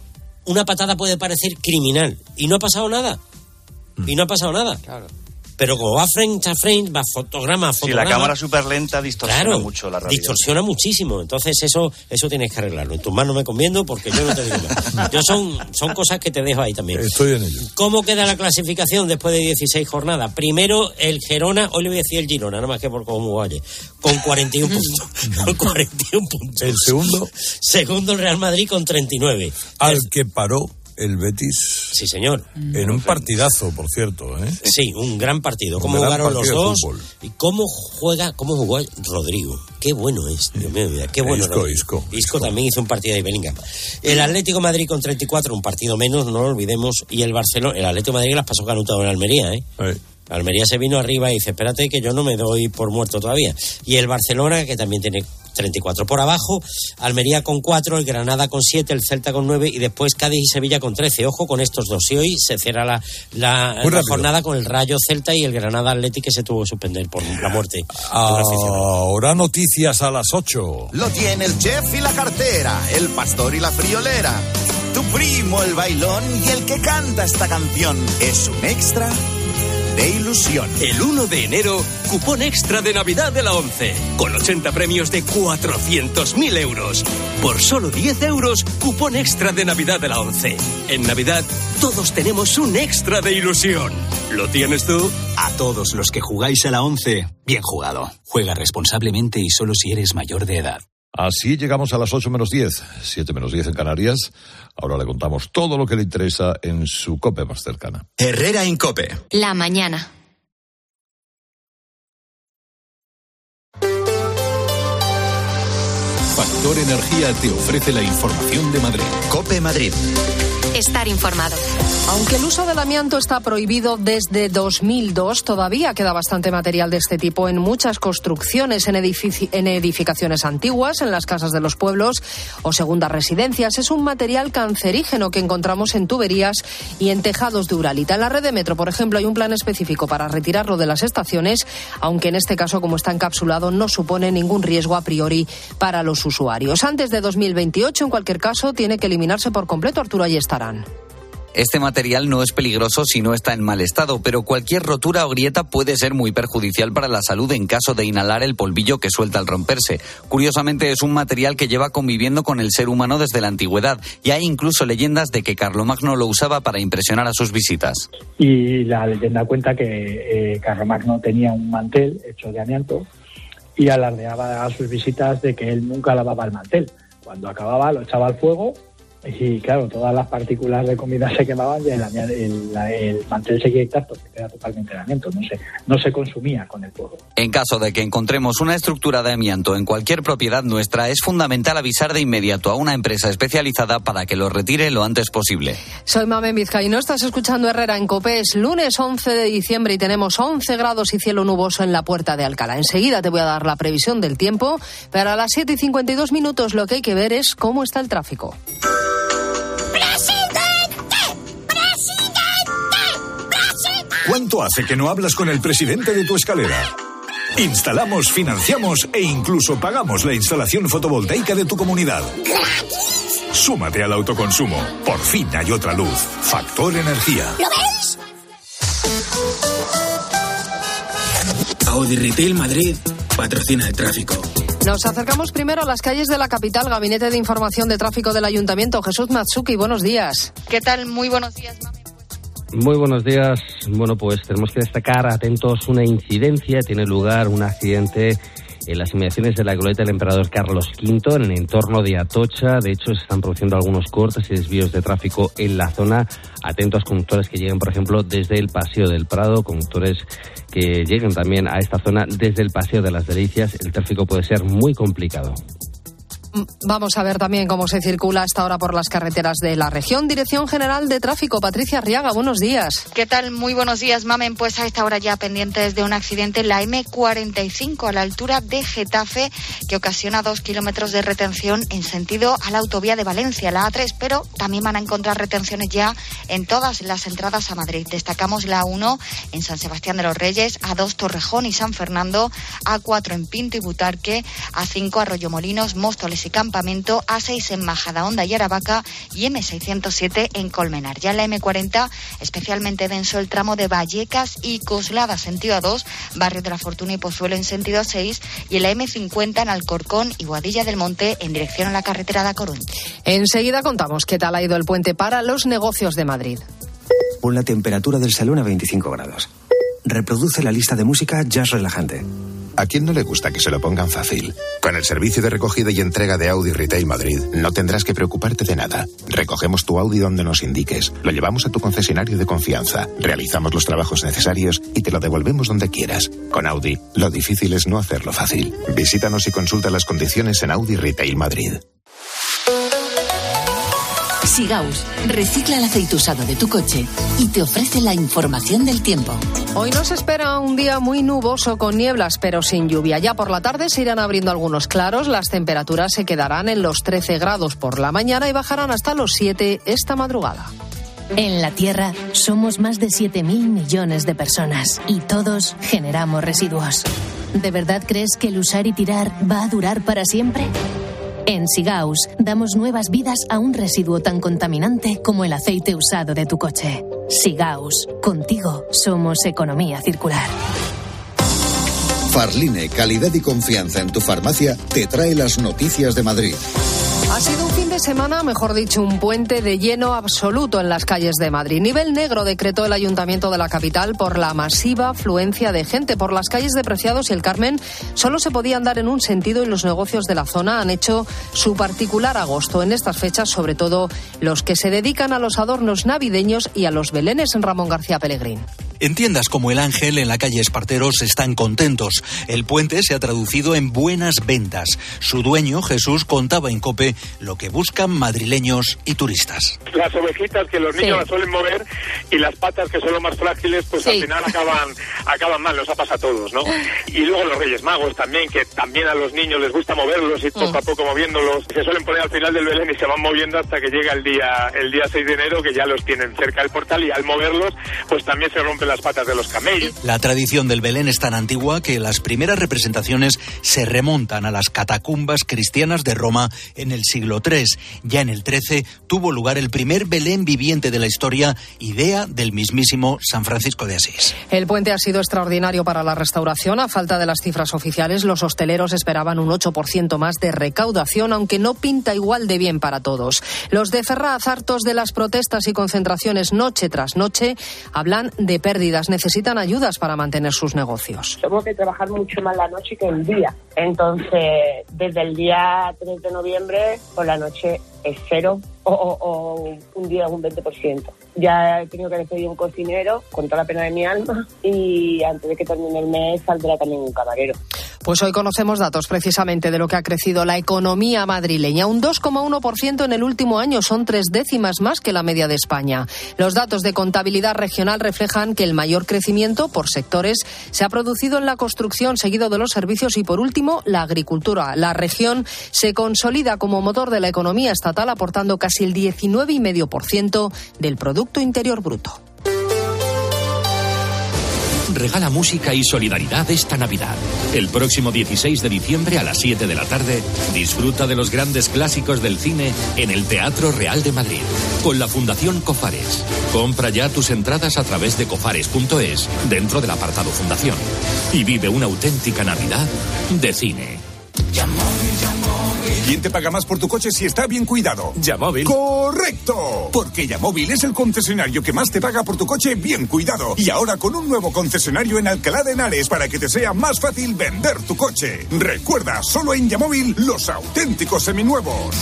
una patada puede parecer criminal y no ha pasado nada. Mm. Y no ha pasado nada. Claro. Pero como va frente a frente, va fotograma a fotograma... Si la cámara súper lenta distorsiona claro, mucho la realidad. distorsiona muchísimo. Entonces eso eso tienes que arreglarlo. En tus manos me conviendo porque yo no te digo más. Yo son, son cosas que te dejo ahí también. Estoy en ello. ¿Cómo queda la clasificación después de dieciséis jornadas? Primero el Girona, hoy le voy a decir el Girona, nada más que por cómo vaya, con cuarenta y uno puntos. Con cuarenta y uno puntos. ¿El segundo? Segundo el Real Madrid con treinta y nueve. Al el... que paró el Betis. Sí, señor. En un partidazo, por cierto, ¿eh? Sí, un gran partido. Un cómo gran jugaron partido los dos y cómo juega, cómo jugó Rodrigo. Qué bueno es, Dios mío, mira, qué bueno. Isco, Isco, Isco, Isco también hizo un partido de Bellingham. El Atlético Madrid con treinta y cuatro, un partido menos, no lo olvidemos, y el Barcelona, el Atlético Madrid las pasó canutado en Almería, ¿eh? Sí. Almería se vino arriba y dice, espérate que yo no me doy por muerto todavía. Y el Barcelona, que también tiene treinta y cuatro. Por abajo, Almería con cuatro, el Granada con siete, el Celta con nueve y después Cádiz y Sevilla con trece. Ojo con estos dos. Y hoy se cierra la, la, la jornada con el Rayo Celta y el Granada Athletic, que se tuvo que suspender por la muerte. Ahora noticias a las ocho. Lo tiene el chef y la cartera, el pastor y la friolera, tu primo el bailón y el que canta esta canción. Es un extra de ilusión. El uno de enero, cupón extra de Navidad de la ONCE, con ochenta premios de cuatrocientos mil euros. Por solo diez euros, cupón extra de Navidad de la ONCE. En Navidad, todos tenemos un extra de ilusión. ¿Lo tienes tú? A todos los que jugáis a la ONCE, bien jugado. Juega responsablemente y solo si eres mayor de edad. Así llegamos a las ocho menos diez, siete menos diez en Canarias. Ahora le contamos todo lo que le interesa en su COPE más cercana. Herrera en COPE. La mañana. Factor Energía te ofrece la información de Madrid. COPE Madrid. Estar informado. Aunque el uso del amianto está prohibido desde dos mil dos, todavía queda bastante material de este tipo en muchas construcciones, en, edifici- en edificaciones antiguas, en las casas de los pueblos o segundas residencias. Es un material cancerígeno que encontramos en tuberías y en tejados de uralita. En la red de metro, por ejemplo, hay un plan específico para retirarlo de las estaciones, aunque en este caso, como está encapsulado, no supone ningún riesgo a priori para los usuarios. Antes de dos mil veintiocho, en cualquier caso, tiene que eliminarse por completo. Arturo Ayestarán. Este material no es peligroso si no está en mal estado, pero cualquier rotura o grieta puede ser muy perjudicial para la salud en caso de inhalar el polvillo que suelta al romperse. Curiosamente, es un material que lleva conviviendo con el ser humano desde la antigüedad, y hay incluso leyendas de que Carlomagno lo usaba para impresionar a sus visitas. Y la leyenda cuenta que eh, Carlomagno tenía un mantel hecho de amianto y alardeaba a sus visitas de que él nunca lavaba el mantel. Cuando acababa, lo echaba al fuego. Y claro, todas las partículas de comida se quemaban y el, el, el mantel seguía intacto porque era totalmente de amianto, no se, no se consumía con el fuego. En caso de que encontremos una estructura de amianto en cualquier propiedad nuestra, es fundamental avisar de inmediato a una empresa especializada para que lo retire lo antes posible. Soy Mamen Vizcaíno, estás escuchando Herrera en COPE. Es lunes once de diciembre y tenemos once grados y cielo nuboso en la Puerta de Alcalá. Enseguida te voy a dar la previsión del tiempo, pero a las siete y cincuenta y dos minutos lo que hay que ver es cómo está el tráfico. ¿Cuánto hace que no hablas con el presidente de tu escalera? Instalamos, financiamos e incluso pagamos la instalación fotovoltaica de tu comunidad. ¡Gratis! Súmate al autoconsumo. Por fin hay otra luz. Factor Energía. ¿Lo veis? Audi Retail Madrid patrocina el tráfico. Nos acercamos primero a las calles de la capital. Gabinete de Información de Tráfico del Ayuntamiento. Jesús Matsuki, buenos días. ¿Qué tal? Muy buenos días, mami. Muy buenos días. Bueno, pues tenemos que destacar, atentos, una incidencia. Tiene lugar un accidente en las inmediaciones de la glorieta del Emperador Carlos quinto, en el entorno de Atocha. De hecho, se están produciendo algunos cortes y desvíos de tráfico en la zona. Atentos, conductores que lleguen, por ejemplo, desde el Paseo del Prado, conductores que lleguen también a esta zona desde el Paseo de las Delicias. El tráfico puede ser muy complicado. Vamos a ver también cómo se circula hasta ahora por las carreteras de la región. Dirección General de Tráfico, Patricia Arriaga, buenos días. ¿Qué tal? Muy buenos días, Mamen. Pues a esta hora ya pendientes de un accidente en la eme cuarenta y cinco a la altura de Getafe, que ocasiona dos kilómetros de retención en sentido a la autovía de Valencia, la A tres, pero también van a encontrar retenciones ya en todas las entradas a Madrid. Destacamos la A uno en San Sebastián de los Reyes, A dos Torrejón y San Fernando, A cuatro en Pinto y Butarque, A cinco Arroyomolinos, Móstoles y Campamento, A seis en Majadahonda y Aravaca y eme seiscientos siete en Colmenar. Ya en la eme cuarenta, especialmente denso el tramo de Vallecas y Coslada, sentido A dos, Barrio de la Fortuna y Pozuelo en sentido A seis, y en la eme cincuenta en Alcorcón y Boadilla del Monte en dirección a la carretera de A Coruña. Enseguida contamos qué tal ha ido el puente para los negocios de Madrid. Pon la temperatura del salón a veinticinco grados. Reproduce la lista de música jazz relajante. ¿A quién no le gusta que se lo pongan fácil? Con el servicio de recogida y entrega de Audi Retail Madrid, no tendrás que preocuparte de nada. Recogemos tu Audi donde nos indiques, lo llevamos a tu concesionario de confianza, realizamos los trabajos necesarios y te lo devolvemos donde quieras. Con Audi, lo difícil es no hacerlo fácil. Visítanos y consulta las condiciones en Audi Retail Madrid. Sigaus recicla el aceite usado de tu coche y te ofrece la información del tiempo. Hoy nos espera un día muy nuboso con nieblas, pero sin lluvia. Ya por la tarde se irán abriendo algunos claros. Las temperaturas se quedarán en los trece grados por la mañana y bajarán hasta los siete esta madrugada. En la Tierra somos más de siete mil millones de personas y todos generamos residuos. ¿De verdad crees que el usar y tirar va a durar para siempre? En Sigaus damos nuevas vidas a un residuo tan contaminante como el aceite usado de tu coche. Sigaus, contigo somos economía circular. Farline, calidad y confianza en tu farmacia, te trae las noticias de Madrid. Ha sido un fin de semana, mejor dicho, un puente de lleno absoluto en las calles de Madrid. Nivel negro decretó el Ayuntamiento de la capital por la masiva afluencia de gente. Por las calles de Preciados y el Carmen solo se podía andar en un sentido y los negocios de la zona han hecho su particular agosto. En estas fechas, sobre todo los que se dedican a los adornos navideños y a los belenes en Ramón García Pellegrín. En tiendas como El Ángel, en la calle Esparteros, están contentos. El puente se ha traducido en buenas ventas. Su dueño, Jesús, contaba en COPE lo que buscan madrileños y turistas. Las ovejitas que los niños sí. las suelen mover y las patas que son lo más frágiles, pues sí. al final acaban acaban mal, nos ha pasado a todos, ¿no? Y luego los Reyes Magos también, que también a los niños les gusta moverlos y poco a poco moviéndolos. Se suelen poner al final del Belén y se van moviendo hasta que llega el día el día seis de enero, que ya los tienen cerca del portal, y al moverlos, pues también se rompen las patas de los camellos. La tradición del Belén es tan antigua que las primeras representaciones se remontan a las catacumbas cristianas de Roma en el siglo tres. Ya en el trece tuvo lugar el primer Belén viviente de la historia, idea del mismísimo San Francisco de Asís. El puente ha sido extraordinario para la restauración. A falta de las cifras oficiales, los hosteleros esperaban un ocho por ciento más de recaudación, aunque no pinta igual de bien para todos. Los de Ferraz, hartos de las protestas y concentraciones noche tras noche, hablan de pérdidas. Necesitan ayudas para mantener sus negocios. Tenemos que trabajar mucho más la noche que el día. Entonces, desde el día tres de noviembre, por la noche es cero o, o, o un día un veinte por ciento. Ya he tenido que despedir un cocinero con toda la pena de mi alma y antes de que termine el mes saldrá también un camarero. Pues hoy conocemos datos precisamente de lo que ha crecido la economía madrileña. Un dos coma uno por ciento en el último año, son tres décimas más que la media de España. Los datos de contabilidad regional reflejan que el mayor crecimiento por sectores se ha producido en la construcción, seguido de los servicios y, por último, la agricultura. La región se consolida como motor de la economía estatal, aportando casi el diecinueve coma cinco por ciento del Producto Interior Bruto. Regala música y solidaridad esta Navidad. El próximo dieciséis de diciembre a las siete de la tarde, disfruta de los grandes clásicos del cine en el Teatro Real de Madrid, con la Fundación Cofares. Compra ya tus entradas a través de cofares punto es, dentro del apartado Fundación. Y vive una auténtica Navidad de cine. ¿Quién te paga más por tu coche si está bien cuidado? Yamóvil. ¡Correcto! Porque Yamóvil es el concesionario que más te paga por tu coche bien cuidado. Y ahora con un nuevo concesionario en Alcalá de Henares para que te sea más fácil vender tu coche. Recuerda, solo en Yamóvil, los auténticos seminuevos.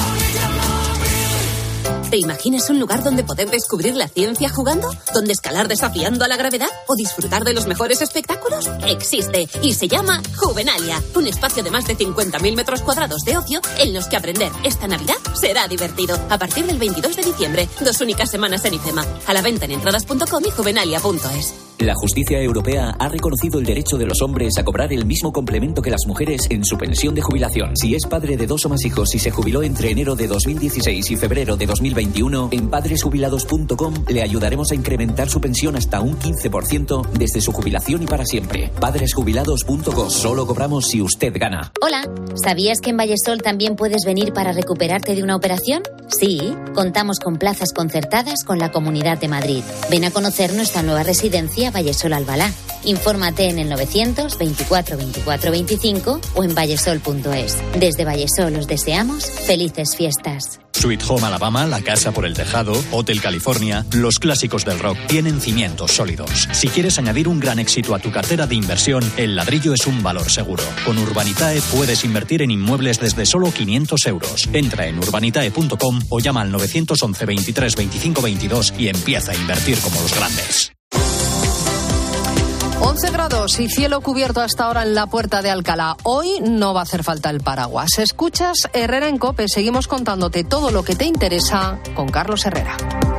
¿Te imaginas un lugar donde poder descubrir la ciencia jugando? ¿Donde escalar desafiando a la gravedad? ¿O disfrutar de los mejores espectáculos? Existe y se llama Juvenalia, un espacio de más de cincuenta mil metros cuadrados de ocio en los que aprender esta Navidad será divertido. A partir del veintidós de diciembre, dos únicas semanas en IFEMA. A la venta en entradas punto com y juvenalia punto es. La justicia europea ha reconocido el derecho de los hombres a cobrar el mismo complemento que las mujeres en su pensión de jubilación. Si es padre de dos o más hijos y se jubiló entre enero de dos mil dieciséis y febrero de dos mil veintiuno, en padres jubilados punto com le ayudaremos a incrementar su pensión hasta un quince por ciento desde su jubilación y para siempre. padres jubilados punto com. Solo cobramos si usted gana. Hola, ¿sabías que en Vallesol también puedes venir para recuperarte de una operación? Sí, contamos con plazas concertadas con la Comunidad de Madrid. Ven a conocer nuestra nueva residencia Vallesol Albalá. Infórmate en el novecientos veinticuatro veinticuatro veinticinco o en vallesol punto es. Desde Vallesol os deseamos felices fiestas. Sweet Home Alabama, La Casa por el Tejado, Hotel California, los clásicos del rock tienen cimientos sólidos. Si quieres añadir un gran éxito a tu cartera de inversión, el ladrillo es un valor seguro. Con Urbanitae puedes invertir en inmuebles desde solo quinientos euros. Entra en urbanitae punto com o llama al nueve once veintitrés veinticinco veintidós y empieza a invertir como los grandes. once grados y cielo cubierto hasta ahora en la Puerta de Alcalá. Hoy no va a hacer falta el paraguas. Escuchas Herrera en COPE. Seguimos contándote todo lo que te interesa con Carlos Herrera.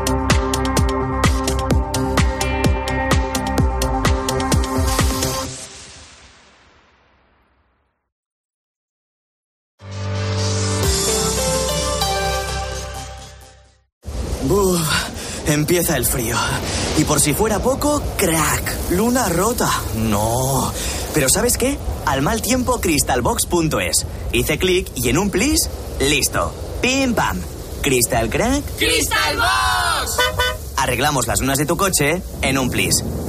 Uf, empieza el frío. Y por si fuera poco, crack, luna rota. No. Pero ¿sabes qué? Al mal tiempo, crystalbox punto es. Hice clic y en un plis, listo. Pim pam. Crystal crack. ¡Crystalbox! Arreglamos las lunas de tu coche en un plis.